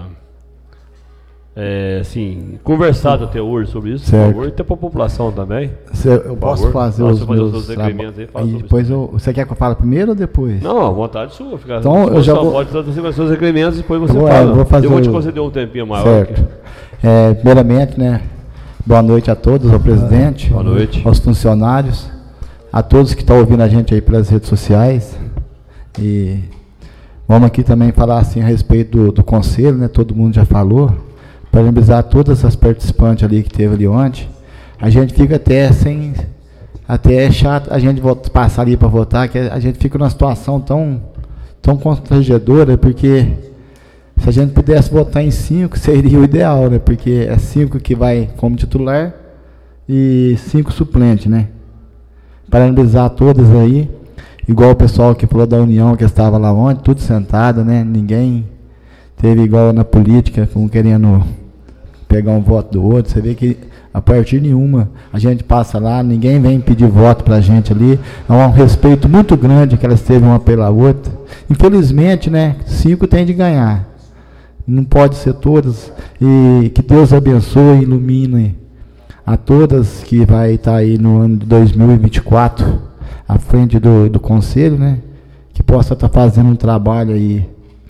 Speaker 1: é, assim, conversado até hoje sobre isso,
Speaker 2: certo,
Speaker 1: por favor, e até para a população também.
Speaker 2: Cê, eu posso fazer os,
Speaker 1: fazer
Speaker 2: meus
Speaker 1: os requerimentos aí,
Speaker 2: aí depois eu, você quer que eu fale primeiro ou depois?
Speaker 1: Não, à vontade sua. Ficar,
Speaker 2: então eu já vou...
Speaker 1: pode fazer os seus requerimentos e depois você
Speaker 2: vou,
Speaker 1: fala.
Speaker 2: Eu vou, fazer
Speaker 1: eu vou te
Speaker 2: o...
Speaker 1: conceder um tempinho maior.
Speaker 2: Certo. É, primeiramente, né, boa noite a todos, ao presidente,
Speaker 1: boa noite,
Speaker 2: aos funcionários, a todos que estão ouvindo a gente aí pelas redes sociais. E vamos aqui também falar assim a respeito do, do conselho, né? Todo mundo já falou. Parabenizar todas as participantes ali que teve ali ontem. A gente fica até sem, até é chato a gente volta, passar ali para votar, que a gente fica numa situação tão, tão constrangedora, porque se a gente pudesse votar em cinco, seria o ideal, né? Porque é cinco que vai como titular e cinco suplentes, né? Parabenizar todas aí, igual o pessoal que falou da União, que estava lá ontem, tudo sentado, né? Ninguém teve igual na política, um querendo pegar um voto do outro. Você vê que a partir nenhuma a gente passa lá, ninguém vem pedir voto pra gente ali. Há um respeito muito grande que elas teve uma pela outra. Infelizmente, né? Cinco tem de ganhar. Não pode ser todas. E que Deus abençoe e ilumine a todas que vai estar aí no ano de dois mil e vinte e quatro à frente do, do conselho, né? Que possa estar fazendo um trabalho aí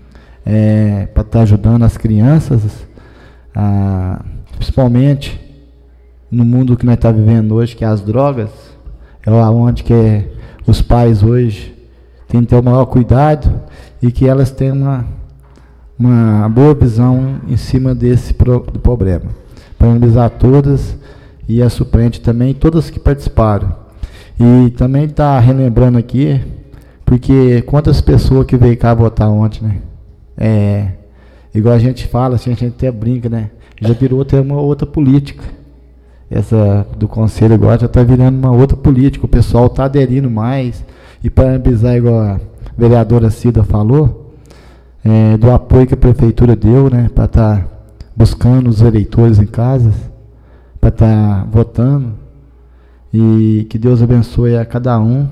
Speaker 2: é, para estar ajudando as crianças, a, principalmente no mundo que nós estamos vivendo hoje, que é as drogas, é onde que é, os pais hoje têm que ter o maior cuidado e que elas tenham uma, uma boa visão em cima desse pro, do problema. Parabenizar todas e a suplente também, todas que participaram. E também está relembrando aqui, porque quantas pessoas que veio cá votar ontem, né? É, igual a gente fala, assim, a gente até brinca, né? Já virou até uma outra política. Essa do conselho agora já está virando uma outra política. O pessoal está aderindo mais. e parabenizar, igual a vereadora Cida falou, é, do apoio que a prefeitura deu, né, para estar tá buscando os eleitores em casas, para estar tá votando, e que Deus abençoe a cada um.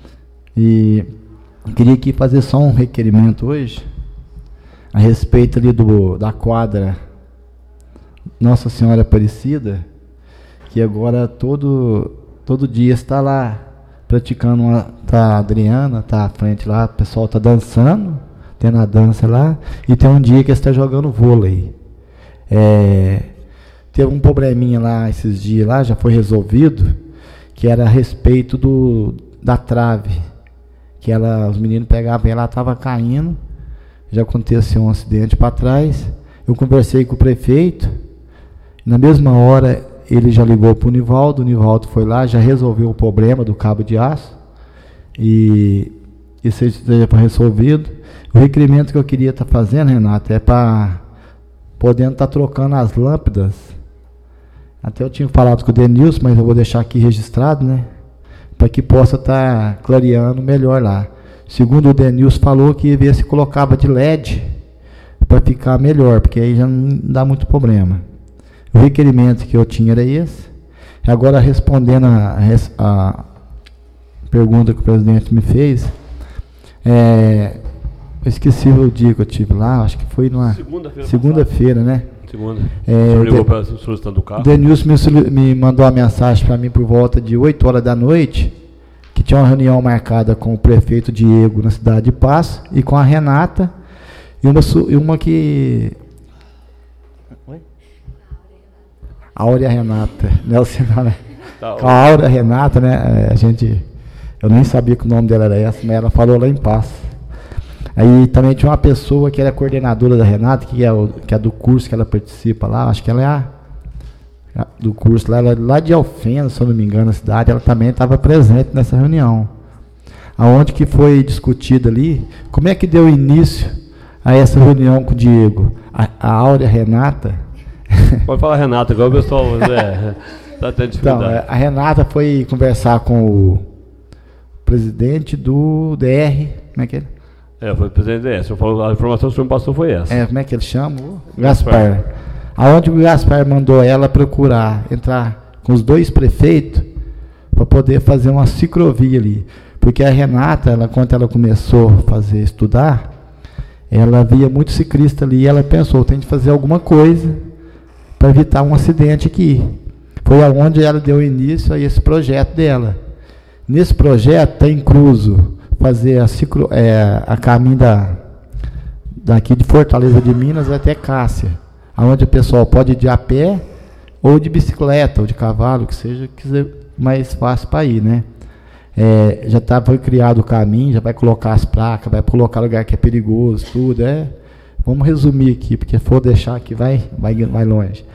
Speaker 2: E queria aqui fazer só um requerimento hoje, a respeito ali do, da quadra Nossa Senhora Aparecida, que agora todo, todo dia está lá praticando, uma, tá a Adriana, tá à frente lá, o pessoal tá dançando, tendo a dança lá, e tem um dia que está jogando vôlei. É, teve um probleminha lá esses dias lá, já foi resolvido, que era a respeito do, da trave, que ela, os meninos pegavam e ela estava caindo, já aconteceu um acidente para trás. Eu conversei com o prefeito, na mesma hora ele já ligou para o Nivaldo, o Nivaldo foi lá, já resolveu o problema do cabo de aço, e isso já foi resolvido. O requerimento que eu queria estar tá fazendo, Renato, é para podendo estar tá trocando as lâmpadas. Até eu tinha falado com o Denilson, mas eu vou deixar aqui registrado, né, para que possa estar tá clareando melhor lá. Segundo o Denilson falou, que ia ver se colocava de L E D para ficar melhor, porque aí já não dá muito problema. O requerimento que eu tinha era esse. Agora, respondendo a, a pergunta que o presidente me fez, é, eu esqueci o dia que eu estive lá, acho que foi numa segunda-feira, segunda-feira, né?
Speaker 1: Segunda.
Speaker 2: É,
Speaker 1: o ligou para solicitando o carro.
Speaker 2: O Denilson me, me mandou uma mensagem para mim por volta de oito horas da noite, que tinha uma reunião marcada com o prefeito Diego na cidade de Passo e com a Renata, e uma, e uma que... Oi? Áurea Renata, né? O sinal, né? Tá, com a Áurea Renata, né? A gente, eu nem sabia que o nome dela era essa, mas ela falou lá em Passo. Aí também tinha uma pessoa que era coordenadora da Renata, que é, o, que é do curso que ela participa lá, acho que ela é a, a do curso lá, ela, lá de Alfena, se eu não me engano, na cidade, ela também estava presente nessa reunião. Aonde que foi discutido ali, como é que deu início a essa reunião com o Diego? A, a Áurea Renata...
Speaker 1: Pode falar Renata, igual o pessoal é, tá tendo dificuldade.
Speaker 2: Então, a Renata foi conversar com o presidente do D R, como é que ele...
Speaker 1: É, foi o presidente do D R, a informação que o senhor me passou foi essa.
Speaker 2: É, como é que ele chama? O Gaspar. Aonde o Gaspar mandou ela procurar, entrar com os dois prefeitos, para poder fazer uma ciclovia ali. Porque a Renata, ela, quando ela começou a fazer, estudar, ela via muito ciclista ali, e ela pensou, tem que fazer alguma coisa para evitar um acidente aqui. Foi aonde ela deu início a esse projeto dela. Nesse projeto está incluso fazer a, ciclo, é, a caminho da, daqui de Fortaleza de Minas até Cássia, aonde o pessoal pode ir de a pé, ou de bicicleta, ou de cavalo, que seja que seja mais fácil para ir, né? É, já tá, foi criado o caminho, já vai colocar as placas, vai colocar lugar que é perigoso, tudo, é... Vamos resumir aqui, porque for deixar aqui vai, vai, vai longe.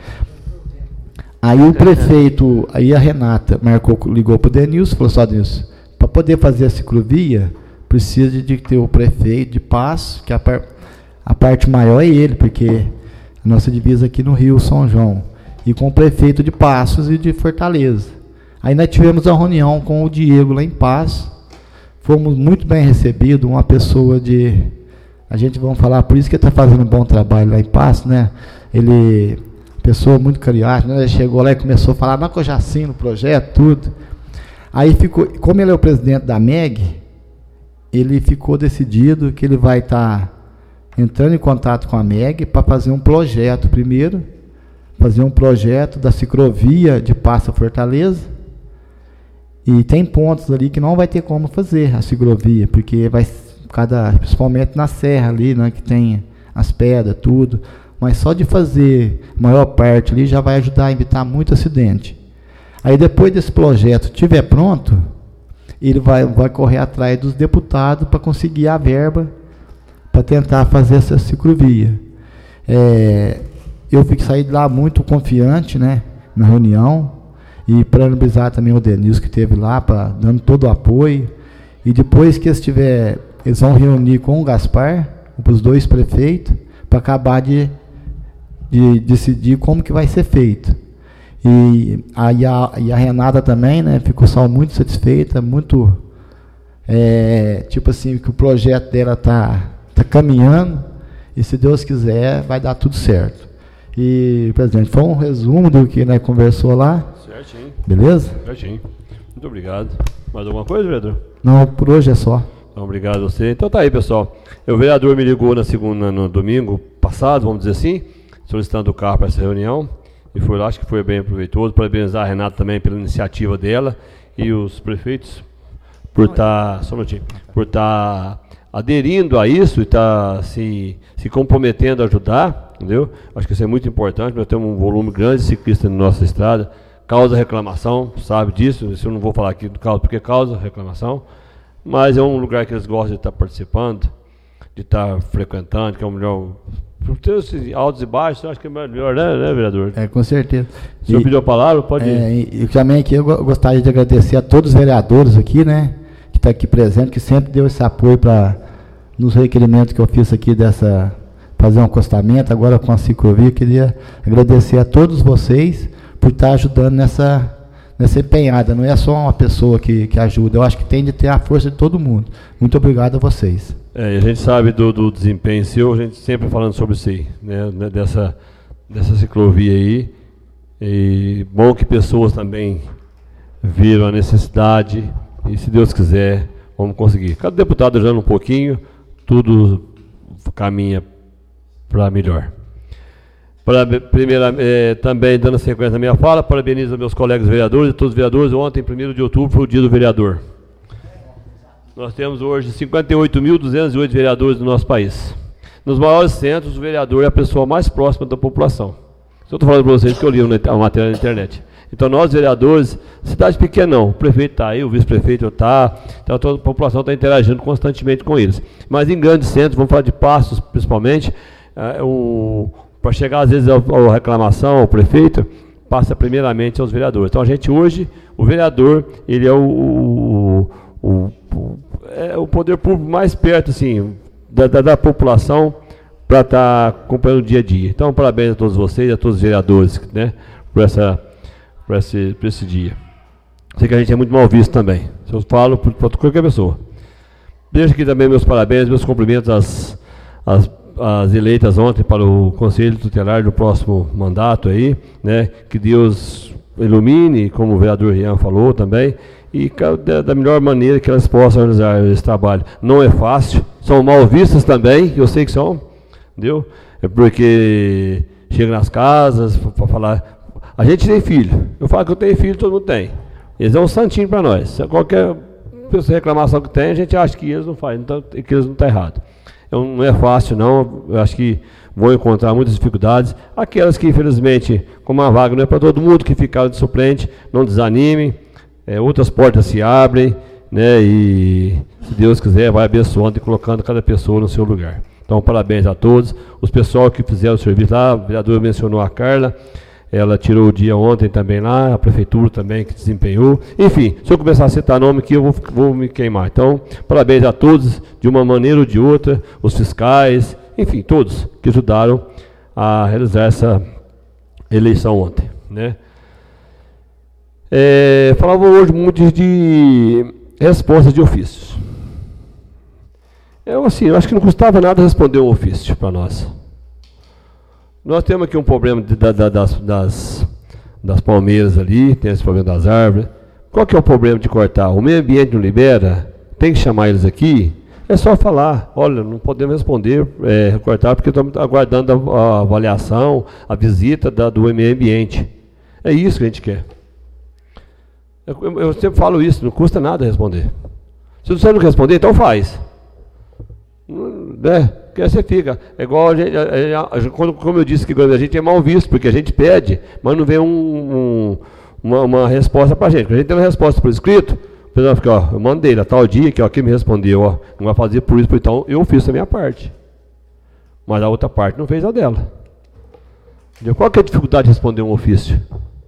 Speaker 2: Aí o prefeito, aí a Renata marcou, ligou para o Denilson, falou só, Denilson, para poder fazer a ciclovia, precisa de ter o prefeito de Passo, que a, par, a parte maior é ele, porque a nossa divisa aqui no Rio, São João, e com o prefeito de Passos e de Fortaleza. Aí nós tivemos a reunião com o Diego lá em Passo, fomos muito bem recebidos, uma pessoa de... A gente vamos falar, por isso que ele está fazendo um bom trabalho lá em Passo, né? Ele, pessoa muito carinhosa, né? Ele chegou lá e começou a falar, não, que eu já assino o projeto, tudo. Aí ficou, como ele é o presidente da M E G, ele ficou decidido que ele vai estar tá entrando em contato com a M E G para fazer um projeto primeiro, fazer um projeto da ciclovia de Passo a Fortaleza. E tem pontos ali que não vai ter como fazer a ciclovia, porque vai... Cada, principalmente na serra ali, né, que tem as pedras, tudo, mas só de fazer a maior parte ali já vai ajudar a evitar muito acidente. Aí depois desse projeto estiver pronto, ele vai, vai correr atrás dos deputados para conseguir a verba para tentar fazer essa ciclovia. É, eu fiquei saí de lá muito confiante, né, na reunião, e parabenizar também o Denilson que esteve lá, pra, dando todo o apoio, e depois que estiver... Eles vão reunir com o Gaspar, os dois prefeitos, para acabar de, de decidir como que vai ser feito. E a, e a, e a Renata também, né, ficou só muito satisfeita, muito é, tipo assim, que o projeto dela tá, tá caminhando e se Deus quiser vai dar tudo certo. E, presidente, foi um resumo do que nós conversou lá.
Speaker 1: Certinho.
Speaker 2: Beleza?
Speaker 1: Certinho. Muito obrigado. Mais alguma coisa, vereador?
Speaker 2: Não, por hoje é só.
Speaker 1: Então, obrigado a você. Então tá aí, pessoal. O vereador me ligou na segunda, no domingo passado, vamos dizer assim, solicitando o carro para essa reunião. E foi lá, acho que foi bem proveitoso. Parabenizar a Renata também pela iniciativa dela e os prefeitos por estar, só um minutinho, por estar aderindo a isso e estar se, se comprometendo a ajudar, entendeu? Acho que isso é muito importante. Nós temos um volume grande de ciclistas na nossa estrada. Causa reclamação, sabe disso? Isso eu não vou falar aqui do causa, porque causa reclamação. Mas é um lugar que eles gostam de estar participando, de estar frequentando, que é o melhor. Por ter esses altos e baixos, eu acho que é melhor, né, né vereador?
Speaker 2: É, com certeza.
Speaker 1: O senhor pediu a palavra? Pode ir.
Speaker 2: É, e, e também aqui eu gostaria de agradecer a todos os vereadores aqui, né, que estão aqui presentes, que sempre deu esse apoio para nos requerimentos que eu fiz aqui dessa, fazer um acostamento, agora com a ciclovia. Eu queria agradecer a todos vocês por estar ajudando nessa, nessa empenhada. Não é só uma pessoa que, que ajuda, eu acho que tem de ter a força de todo mundo. Muito obrigado a vocês.
Speaker 1: É, a gente sabe do, do desempenho seu, a gente sempre falando sobre isso aí, né, dessa, dessa ciclovia aí. E bom que pessoas também viram a necessidade e, se Deus quiser, vamos conseguir. Cada deputado ajudando um pouquinho, tudo caminha para melhor. Para, primeira, eh, também dando sequência na minha fala, parabenizo meus colegas vereadores e todos os vereadores. Ontem, primeiro de outubro, foi o dia do vereador. Nós temos hoje cinquenta e oito mil duzentos e oito vereadores no nosso país. Nos maiores centros, o vereador é a pessoa mais próxima da população. Eu estou falando para vocês que eu li a matéria na internet. Então, nós, vereadores, cidade pequena não, o prefeito está aí, o vice-prefeito está, então toda a população está interagindo constantemente com eles. Mas em grandes centros, vamos falar de Passos principalmente, é, para chegar às vezes à reclamação ao prefeito, passa primeiramente aos vereadores. Então, a gente hoje, o vereador, ele é o, o, o, o, é o poder público mais perto, assim, da, da, da população, para estar tá acompanhando o dia a dia. Então, parabéns a todos vocês, a todos os vereadores, né, por, essa, por, esse, por esse dia. Sei que a gente é muito mal visto também. Se eu falo para qualquer pessoa. Deixo aqui também meus parabéns, meus cumprimentos às, às, às eleitas ontem para o Conselho Tutelar do próximo mandato aí, né, que Deus ilumine, como o vereador Rian falou também, e da, da melhor maneira que elas possam realizar esse trabalho. Não é fácil, são mal vistas também, eu sei que são. Entendeu? É porque chega nas casas para falar. A gente tem filho. Eu falo que eu tenho filho, todo mundo tem. Eles é um santinho para nós. Qualquer reclamação que tem, a gente acha que eles não fazem, então, que eles não estão errados. Então, não é fácil, não. Eu acho que vão encontrar muitas dificuldades. Aquelas que, infelizmente, como a vaga não é para todo mundo, que ficaram de suplente, não desanimem. É, outras portas se abrem, né? E, se Deus quiser, vai abençoando e colocando cada pessoa no seu lugar. Então, parabéns a todos. Os pessoal que fizeram o serviço lá, o vereador mencionou a Carla, ela tirou o dia ontem também lá, a prefeitura também que desempenhou. Enfim, se eu começar a citar nome aqui, eu vou, vou me queimar. Então, parabéns a todos, de uma maneira ou de outra, os fiscais, enfim, todos que ajudaram a realizar essa eleição ontem, né? É, falava hoje muito de respostas de ofícios. Eu, assim, eu acho que não custava nada responder um ofício para nós. Nós temos aqui um problema de, da, da, das, das, das palmeiras ali, tem esse problema das árvores. Qual que é o problema de cortar? O meio ambiente não libera? Tem que chamar eles aqui? É só falar, olha, não podemos responder, é, cortar, porque estamos aguardando a, a avaliação, a visita da, do meio ambiente. É isso que a gente quer. Eu, eu sempre falo isso, não custa nada responder. Se você não responder, então faz. Né? Porque você fica, é igual a gente, a, a, a, quando, como eu disse que a gente é mal visto, porque a gente pede, mas não vem um, um, uma, uma resposta para a gente. Quando a gente tem uma resposta por escrito, o pessoal fica, ó, eu mandei lá tal dia, que ó, quem me respondeu, ó, não vai fazer por isso, então eu fiz a minha parte. Mas a outra parte não fez a dela. Entendeu? Qual que é a dificuldade de responder um ofício?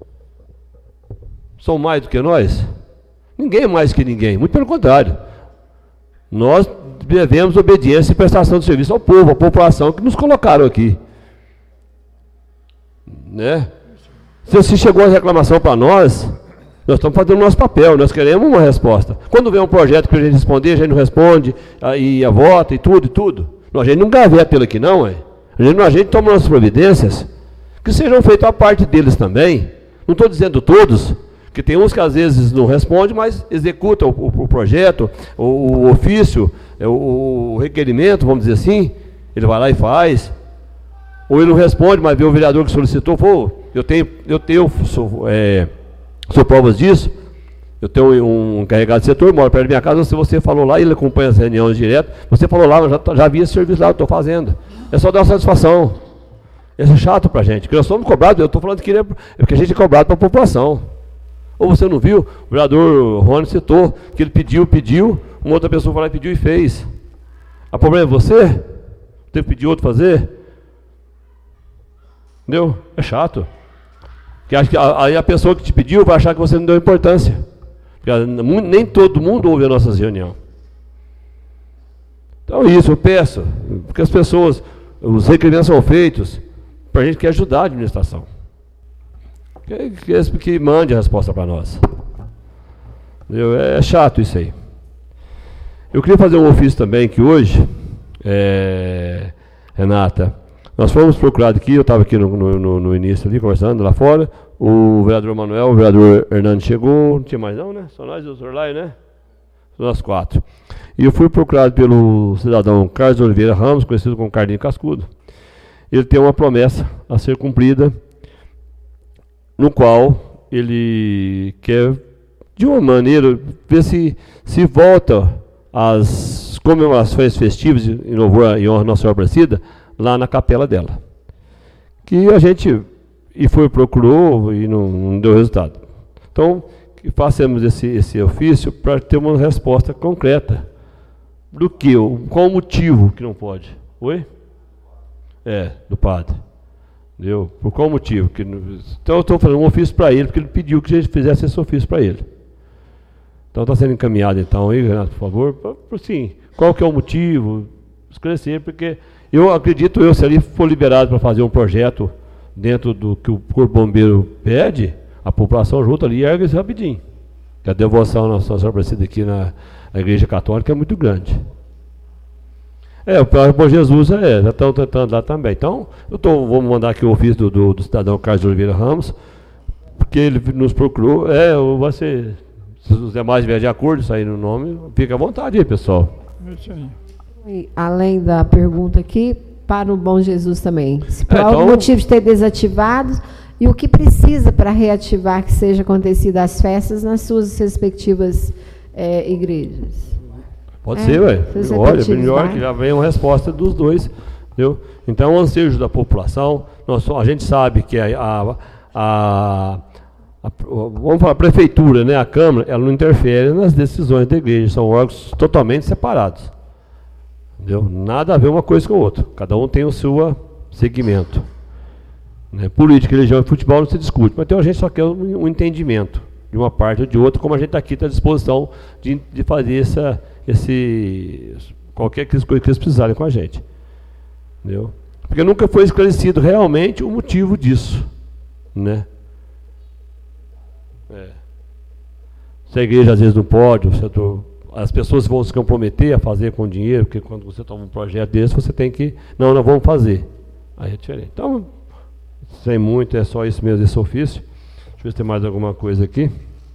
Speaker 1: São mais do que nós? Ninguém é mais que ninguém, muito pelo contrário. Nós devemos obediência e prestação de serviço ao povo, à população que nos colocaram aqui. Né? Se, se chegou a reclamação para nós, Nós estamos fazendo o nosso papel, nós queremos uma resposta. Quando vem um projeto que a gente responder, a gente não responde, aí a vota e tudo, e tudo. A gente não gaveta ele aqui não, é. A gente, a gente toma nossas providências, que sejam feitas a parte deles também. Não estou dizendo todos, que tem uns que às vezes não respondem, mas executam o, o, o projeto, o, o ofício, o, o requerimento, vamos dizer assim, ele vai lá e faz. Ou ele não responde, mas vê o vereador que solicitou, pô, eu tenho, eu tenho, sou, é, sou provas disso, eu tenho um encarregado de setor, mora perto da minha casa, se você falou lá, ele acompanha as reuniões direto, você falou lá, eu já, já vi esse serviço lá, eu estou fazendo. É só dar uma satisfação. Isso é chato pra gente, porque nós somos cobrados, eu estou falando que é porque a gente é cobrado para a população. Ou você não viu, o vereador Rony citou, que ele pediu, pediu, uma outra pessoa foi lá e pediu e fez. O problema é você? Teve que pedir outro fazer? Entendeu? É chato. Porque acho que aí a pessoa que te pediu vai achar que você não deu importância. Porque nem todo mundo ouve as nossas reuniões. Então isso, eu peço, porque as pessoas, os requerimentos são feitos para a gente que ajudar a administração. Que, que, que mande a resposta para nós. Entendeu? É chato isso aí. Eu queria fazer um ofício também que hoje, é, Renata, nós fomos procurados aqui, eu estava aqui no, no, no início ali, conversando lá fora, o vereador Manuel, o vereador Hernando chegou, não tinha mais não, né? Só nós e o senhor lá, né? Só nós quatro. E eu fui procurado pelo cidadão Carlos Oliveira Ramos, conhecido como Carlinho Cascudo. Ele tem uma promessa a ser cumprida, no qual ele quer, de uma maneira, ver se, se volta às comemorações festivas em louvor e honra a Nossa Senhora Aparecida, lá na capela dela. Que a gente e foi, procurou e não, não deu resultado. Então, que façamos esse, esse ofício para ter uma resposta concreta. Do que? Qual o motivo que não pode? Oi? É, do padre. Entendeu? Por qual motivo? Que, então eu estou fazendo um ofício para ele, porque ele pediu que a gente fizesse esse ofício para ele. Então está sendo encaminhado então aí, Renato, por favor, para sim, qual que é o motivo, esclarecer, porque eu acredito, eu, se ali for liberado para fazer um projeto dentro do que o Corpo Bombeiro pede, a população junta ali e ergue isso rapidinho. Que a devoção à Nossa Senhora Aparecida aqui na, na Igreja Católica é muito grande. É, o Bom Jesus é, já estão tentando lá também. Então, eu tô, vou mandar aqui o ofício do, do, do cidadão Carlos Oliveira Ramos, porque ele nos procurou, é, vai ser, se os demais vierem de acordo, sair no nome, fica à vontade aí, pessoal.
Speaker 3: E, além da pergunta aqui, para o Bom Jesus também. Se por
Speaker 1: é,
Speaker 3: algum
Speaker 1: então,
Speaker 3: motivo de ter desativado, e o que precisa para reativar que seja acontecida as festas nas suas respectivas é, igrejas?
Speaker 1: Pode
Speaker 3: é,
Speaker 1: ser, ué. Olha, melhor
Speaker 3: vai.
Speaker 1: que já vem uma resposta dos dois. Entendeu? Então, o ansejo da população, nós, a gente sabe que a, a, a, a, vamos falar, a prefeitura, né, a Câmara, ela não interfere nas decisões da igreja, são órgãos totalmente separados. Entendeu? Nada a ver uma coisa com a outra. Cada um tem o seu segmento. Né? Política, religião e futebol não se discute, mas então a gente só quer um, um entendimento de uma parte ou de outra, como a gente está aqui, está à disposição de, de fazer essa, esse, qualquer coisa que eles precisarem com a gente. Entendeu? Porque nunca foi esclarecido realmente o motivo disso. Né? É. Se a igreja às vezes não pode, o setor, as pessoas vão se comprometer a fazer com dinheiro, porque quando você toma um projeto desse, você tem que, não, não vamos fazer. Aí é diferente. Então, sem muito, é só isso mesmo, esse ofício. Deixa eu ver se tem mais alguma coisa aqui.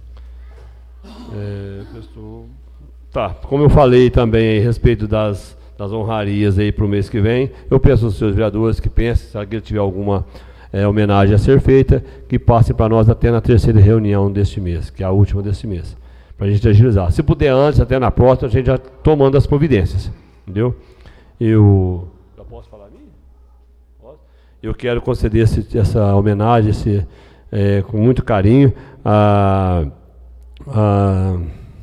Speaker 1: É, pessoal, tá, como eu falei também a respeito das, das honrarias aí para o mês que vem, eu peço aos seus vereadores que pensem, se alguém tiver alguma é, homenagem a ser feita, que passe para nós até na terceira reunião deste mês, que é a última deste mês, para a gente agilizar. Se puder antes, até na próxima, a gente já tomando as providências. Entendeu? Eu... Já posso falar a minha? Posso? Eu quero conceder esse, essa homenagem, esse, é, com muito carinho, a... a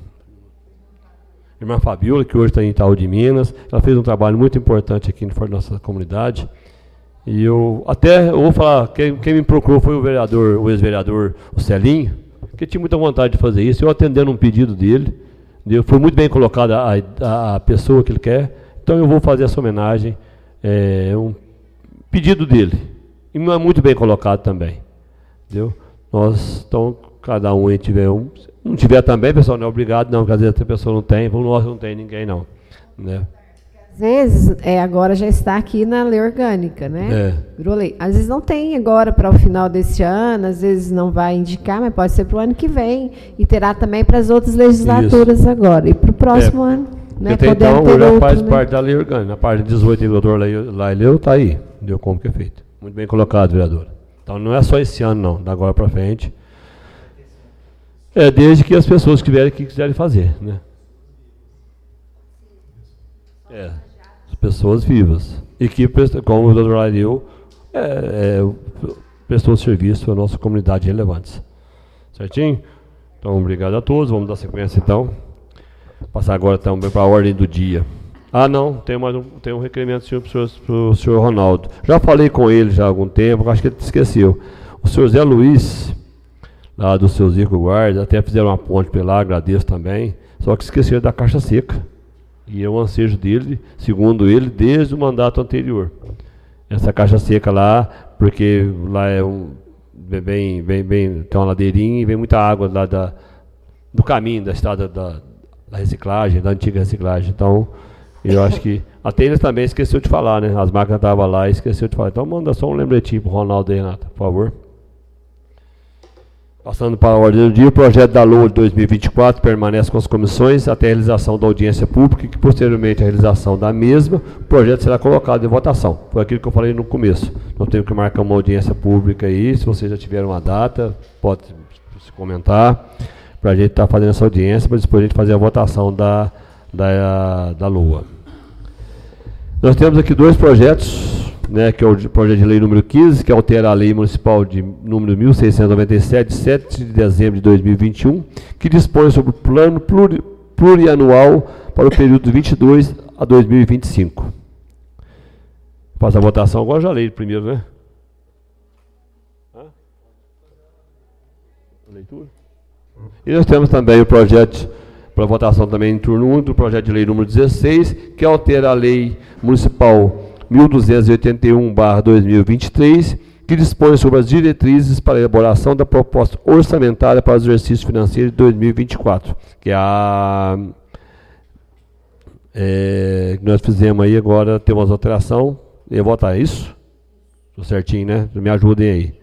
Speaker 1: irmã Fabiola, que hoje está em Itaú de Minas. Ela fez um trabalho muito importante aqui na nossa comunidade. E eu até, eu vou falar, quem, quem me procurou foi o vereador, o ex-vereador, o Celinho, que tinha muita vontade de fazer isso. Eu atendendo um pedido dele, foi muito bem colocada a, a, a pessoa que ele quer. Então eu vou fazer essa homenagem, é, um pedido dele. E não é muito bem colocado também. Entendeu? Nós, então, cada um aí tiver um. Não tiver também, pessoal, não é obrigado, não, porque às vezes a pessoa não tem, vamos nós não tem ninguém, não. Né?
Speaker 3: Às vezes, é, agora já está aqui na lei orgânica, né?
Speaker 1: É.
Speaker 3: Virou lei. Às vezes não tem agora para o final desse ano, às vezes não vai indicar, mas pode ser para o ano que vem. E terá também para as outras legislaturas Isso. agora. E para o próximo é. ano. Né?
Speaker 1: Até então, já outro, faz né? parte da lei orgânica. Na parte dezoito, o vereador Laileu está aí. Deu como que é feito. Muito bem colocado, vereador. Então, não é só esse ano, não. Da agora para frente. É, desde que as pessoas tiverem que quiserem fazer, né? É, as pessoas vivas. E que, como o doutor Laileu, é, é, prestou serviço à nossa comunidade relevantes. Certinho? Então, obrigado a todos. Vamos dar sequência, então. Passar agora também para a ordem do dia. Ah, não, tem, mais um, tem um requerimento para o senhor Ronaldo. Já falei com ele já há algum tempo, acho que ele esqueceu. O senhor Zé Luiz, lá do seu Zico Guarda, até fizeram uma ponte para lá, agradeço também, só que esqueceram da caixa seca. E é um ansejo dele, segundo ele, desde o mandato anterior. Essa caixa seca lá, porque lá é um, bem, bem, bem, tem uma ladeirinha e vem muita água lá da, do caminho da estrada da, da reciclagem, da antiga reciclagem. Então, eu acho que até eles também esqueceu de falar, né? As máquinas estavam lá e esqueceu de falar. Então, manda só um lembretinho para o Ronaldo e Renata, por favor. Passando para a ordem do dia, o projeto da L O A de dois mil e vinte e quatro permanece com as comissões até a realização da audiência pública e que, posteriormente à realização da mesma, o projeto será colocado em votação. Foi aquilo que eu falei no começo. Nós temos que marcar uma audiência pública aí, se vocês já tiveram uma data, pode se comentar, para a gente estar tá fazendo essa audiência, para depois a gente fazer a votação da, da, da L O A. Nós temos aqui dois projetos, né, que é o projeto de lei número quinze, que altera a lei municipal de número mil seiscentos e noventa e sete, de sete de dezembro de dois mil e vinte e um, que dispõe sobre o plano pluri, plurianual para o período de vinte e dois a dois mil e vinte e cinco. Faz a votação agora, já leio primeiro, né? Hã? Leitura? E nós temos também o projeto para votação também em turno um, do projeto de lei número dezesseis, que altera a lei municipal mil duzentos e oitenta e um barra dois mil e vinte e três, que dispõe sobre as diretrizes para a elaboração da proposta orçamentária para o exercício financeiro de dois mil e vinte e quatro, que é a é, que nós fizemos aí agora, tem umas alterações. Eu vou votar, é isso? Estou certinho, né? Me ajudem aí.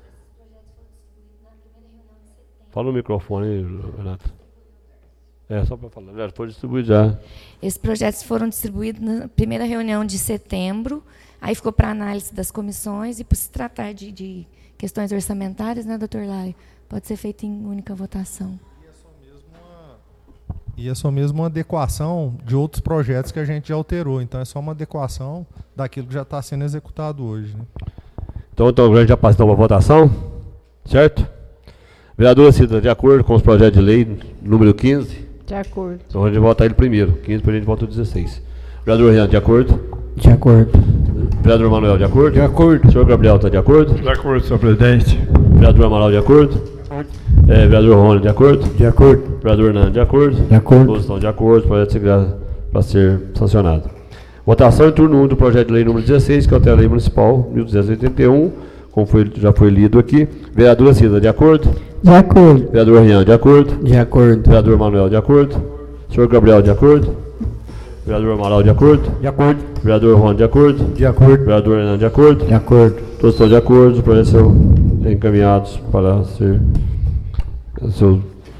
Speaker 1: Fala no microfone, Renato. É, só para falar. Já foi distribuído já.
Speaker 10: Esses projetos foram distribuídos na primeira reunião de setembro, aí ficou para análise das comissões, e por se tratar de, de questões orçamentárias, né, doutor Laio, pode ser feito em única votação.
Speaker 4: E é só mesmo uma, e é só mesmo uma adequação de outros projetos que a gente já alterou, então é só uma adequação daquilo que já está sendo executado hoje. Né?
Speaker 1: Então, então, a gente já passa então, para a votação, certo? Vereadora Cida, de acordo com os projetos de lei número quinze?
Speaker 3: De acordo.
Speaker 1: Então a gente vota ele primeiro. quinze, depois a gente vota o dezesseis. Vereador Renan, de acordo?
Speaker 8: De acordo.
Speaker 1: Vereador Manuel, de acordo?
Speaker 9: De acordo.
Speaker 1: Senhor Gabriel, está de acordo?
Speaker 7: De acordo, senhor presidente.
Speaker 1: Vereador Amaral, de acordo? É, vereador Rony, de acordo?
Speaker 9: De acordo.
Speaker 1: Vereador Hernando, de acordo?
Speaker 9: De acordo.
Speaker 1: Todos estão de acordo, o projeto seguirá para ser sancionado. Votação em turno um do projeto de lei número dezesseis, que altera a lei municipal mil duzentos e oitenta e um, como foi, já foi lido aqui. Vereadora Cida, de acordo?
Speaker 3: De acordo.
Speaker 1: Vereador Rian, de acordo?
Speaker 8: De acordo.
Speaker 1: Vereador Manuel, de acordo? Senhor Gabriel, de acordo? Vereador Amaral, de acordo?
Speaker 8: De acordo.
Speaker 1: Vereador Rony, de acordo?
Speaker 9: De acordo.
Speaker 1: Vereador Hernando, de acordo?
Speaker 9: De acordo.
Speaker 1: Todos estão de acordo, os projetos são encaminhados para ser... Seu,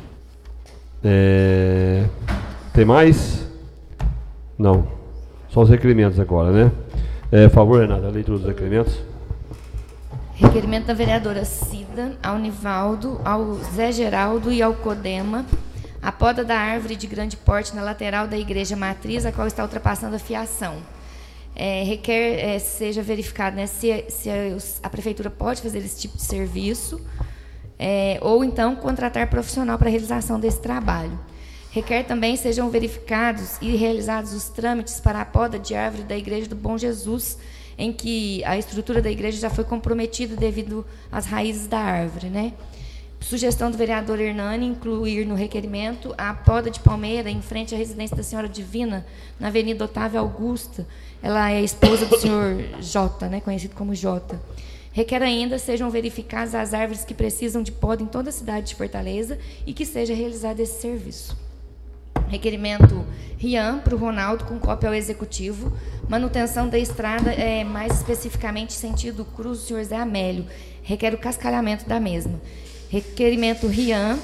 Speaker 1: é, tem mais? Não. Só os requerimentos agora, né? É, por favor, Renata, a leitura dos requerimentos.
Speaker 10: Requerimento da vereadora Cida, ao Nivaldo, ao Zé Geraldo e ao Codema, a poda da árvore de grande porte na lateral da igreja matriz, a qual está ultrapassando a fiação. É, requer é, seja verificado, né, se, se a, a prefeitura pode fazer esse tipo de serviço, é, ou então contratar profissional para a realização desse trabalho. Requer também sejam verificados e realizados os trâmites para a poda de árvore da igreja do Bom Jesus, em que a estrutura da igreja já foi comprometida devido às raízes da árvore, né? Sugestão do vereador Hernani incluir no requerimento a poda de palmeira em frente à residência da Senhora Divina, na Avenida Otávio Augusta. Ela é esposa do senhor Jota, né, conhecido como Jota. Requer ainda sejam verificadas as árvores que precisam de poda em toda a cidade de Fortaleza e que seja realizado esse serviço. Requerimento Rian para o Ronaldo, com cópia ao Executivo. Manutenção da estrada, é, mais especificamente sentido Cruz do Senhor Zé Amélio. Requer o cascalhamento da mesma. Requerimento Rian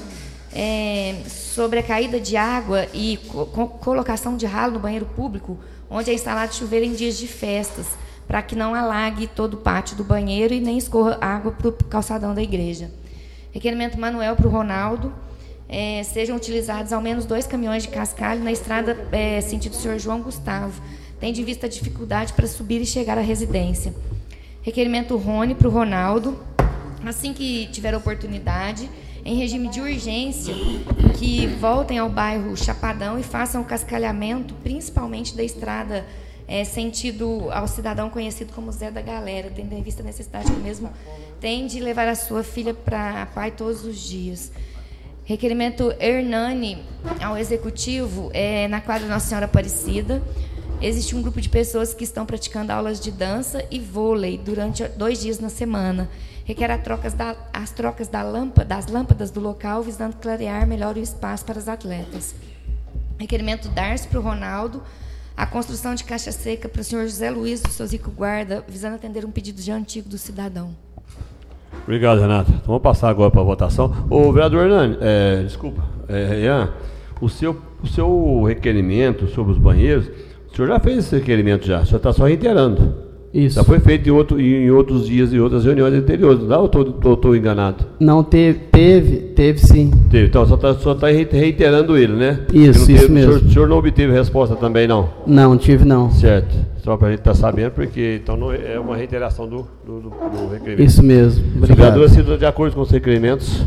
Speaker 10: é, sobre a caída de água e co colocação de ralo no banheiro público, onde é instalado chuveiro em dias de festas, para que não alague todo o pátio do banheiro e nem escorra água para o calçadão da igreja. Requerimento Manuel para o Ronaldo. É, sejam utilizados ao menos dois caminhões de cascalho na estrada é, sentido Senhor João Gustavo, tendo em vista a dificuldade para subir e chegar à residência. Requerimento Rony para o Ronaldo, assim que tiver oportunidade, em regime de urgência, que voltem ao bairro Chapadão e façam o cascalhamento, principalmente da estrada é, sentido ao cidadão conhecido como Zé da Galera, tendo em vista a necessidade que mesmo tem de levar a sua filha para pai todos os dias. Requerimento Hernani ao Executivo, é, na quadra Nossa Senhora Aparecida. Existe um grupo de pessoas que estão praticando aulas de dança e vôlei durante dois dias na semana. Requer as trocas, da, as trocas da lâmpada, das lâmpadas do local, visando clarear melhor o espaço para os atletas. Requerimento Darcy para o Ronaldo. A construção de caixa seca para o senhor José Luiz do seu Zico Guarda, visando atender um pedido já antigo do cidadão.
Speaker 1: Obrigado, Renata. Então, vamos passar agora para a votação. Ô, vereador Hernani, é, desculpa, é, Ian, o seu, o seu requerimento sobre os banheiros, o senhor já fez esse requerimento já, o senhor está só reiterando.
Speaker 5: Isso.
Speaker 1: Já foi feito em, outro, em outros dias e outras reuniões anteriores, não dá ou estou enganado?
Speaker 5: Não, teve, teve, teve sim.
Speaker 1: Teve, então só está só tá reiterando ele, né?
Speaker 5: Isso,
Speaker 1: teve,
Speaker 5: isso mesmo.
Speaker 1: O senhor, o senhor não obteve resposta também, não?
Speaker 5: Não, tive não.
Speaker 1: Certo, só para a gente estar tá sabendo, porque então não é uma reiteração do, do, do, do requerimento.
Speaker 5: Isso mesmo, obrigado.
Speaker 1: Vereador Cida, de acordo com os requerimentos?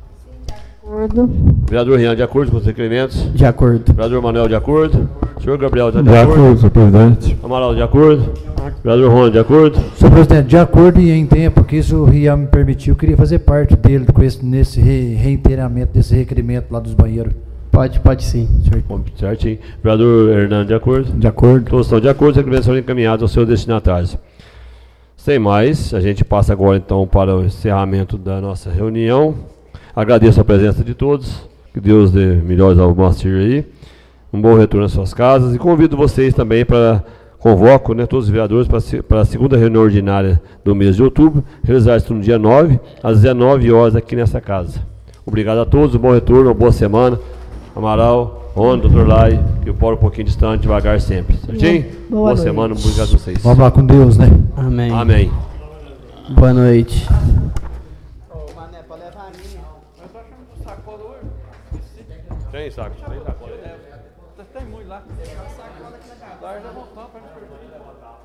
Speaker 3: Acordo.
Speaker 1: Vereador Rian, de acordo com os requerimentos?
Speaker 5: De acordo.
Speaker 1: Vereador Manuel, de acordo? Senhor Gabriel, de,
Speaker 7: De
Speaker 1: acordo?
Speaker 7: acordo, senhor presidente.
Speaker 1: Amaral, de acordo? Vereador Rony, de acordo?
Speaker 9: Senhor presidente, de acordo e em tempo que isso o Rian me permitiu, eu queria fazer parte dele com esse, nesse re, reiteramento desse requerimento lá dos banheiros.
Speaker 5: Pode, pode sim.
Speaker 1: Certo. Certinho. Vereador Hernando, de acordo?
Speaker 7: De acordo.
Speaker 1: Todos estão de acordo, os requerimentos são encaminhados aos seus destinatários. Sem mais, a gente passa agora então para o encerramento da nossa reunião. Agradeço a presença de todos, que Deus dê melhores ao Moacir aí, um bom retorno às suas casas, e convido vocês também para, convoco, né, todos os vereadores para, para a segunda reunião ordinária do mês de outubro, realizar-se no dia nove, às dezenove horas aqui nessa casa. Obrigado a todos, um bom retorno, uma boa semana. Amaral, Rony, doutor Lai, que eu paro um pouquinho distante, devagar sempre, certinho?
Speaker 3: Boa,
Speaker 1: boa
Speaker 3: boa
Speaker 1: semana, obrigado a vocês.
Speaker 9: Vamos lá com Deus, né?
Speaker 5: Amém.
Speaker 1: Amém.
Speaker 5: Boa noite.
Speaker 1: Tem saco, tem saco.
Speaker 6: Tem muito lá. Lá já voltou para me perder.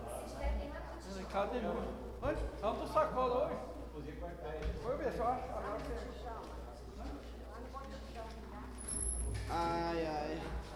Speaker 6: Cadê muito? Onde? Vamos do sacola hoje? Vou ver se eu acho. Ai, ai.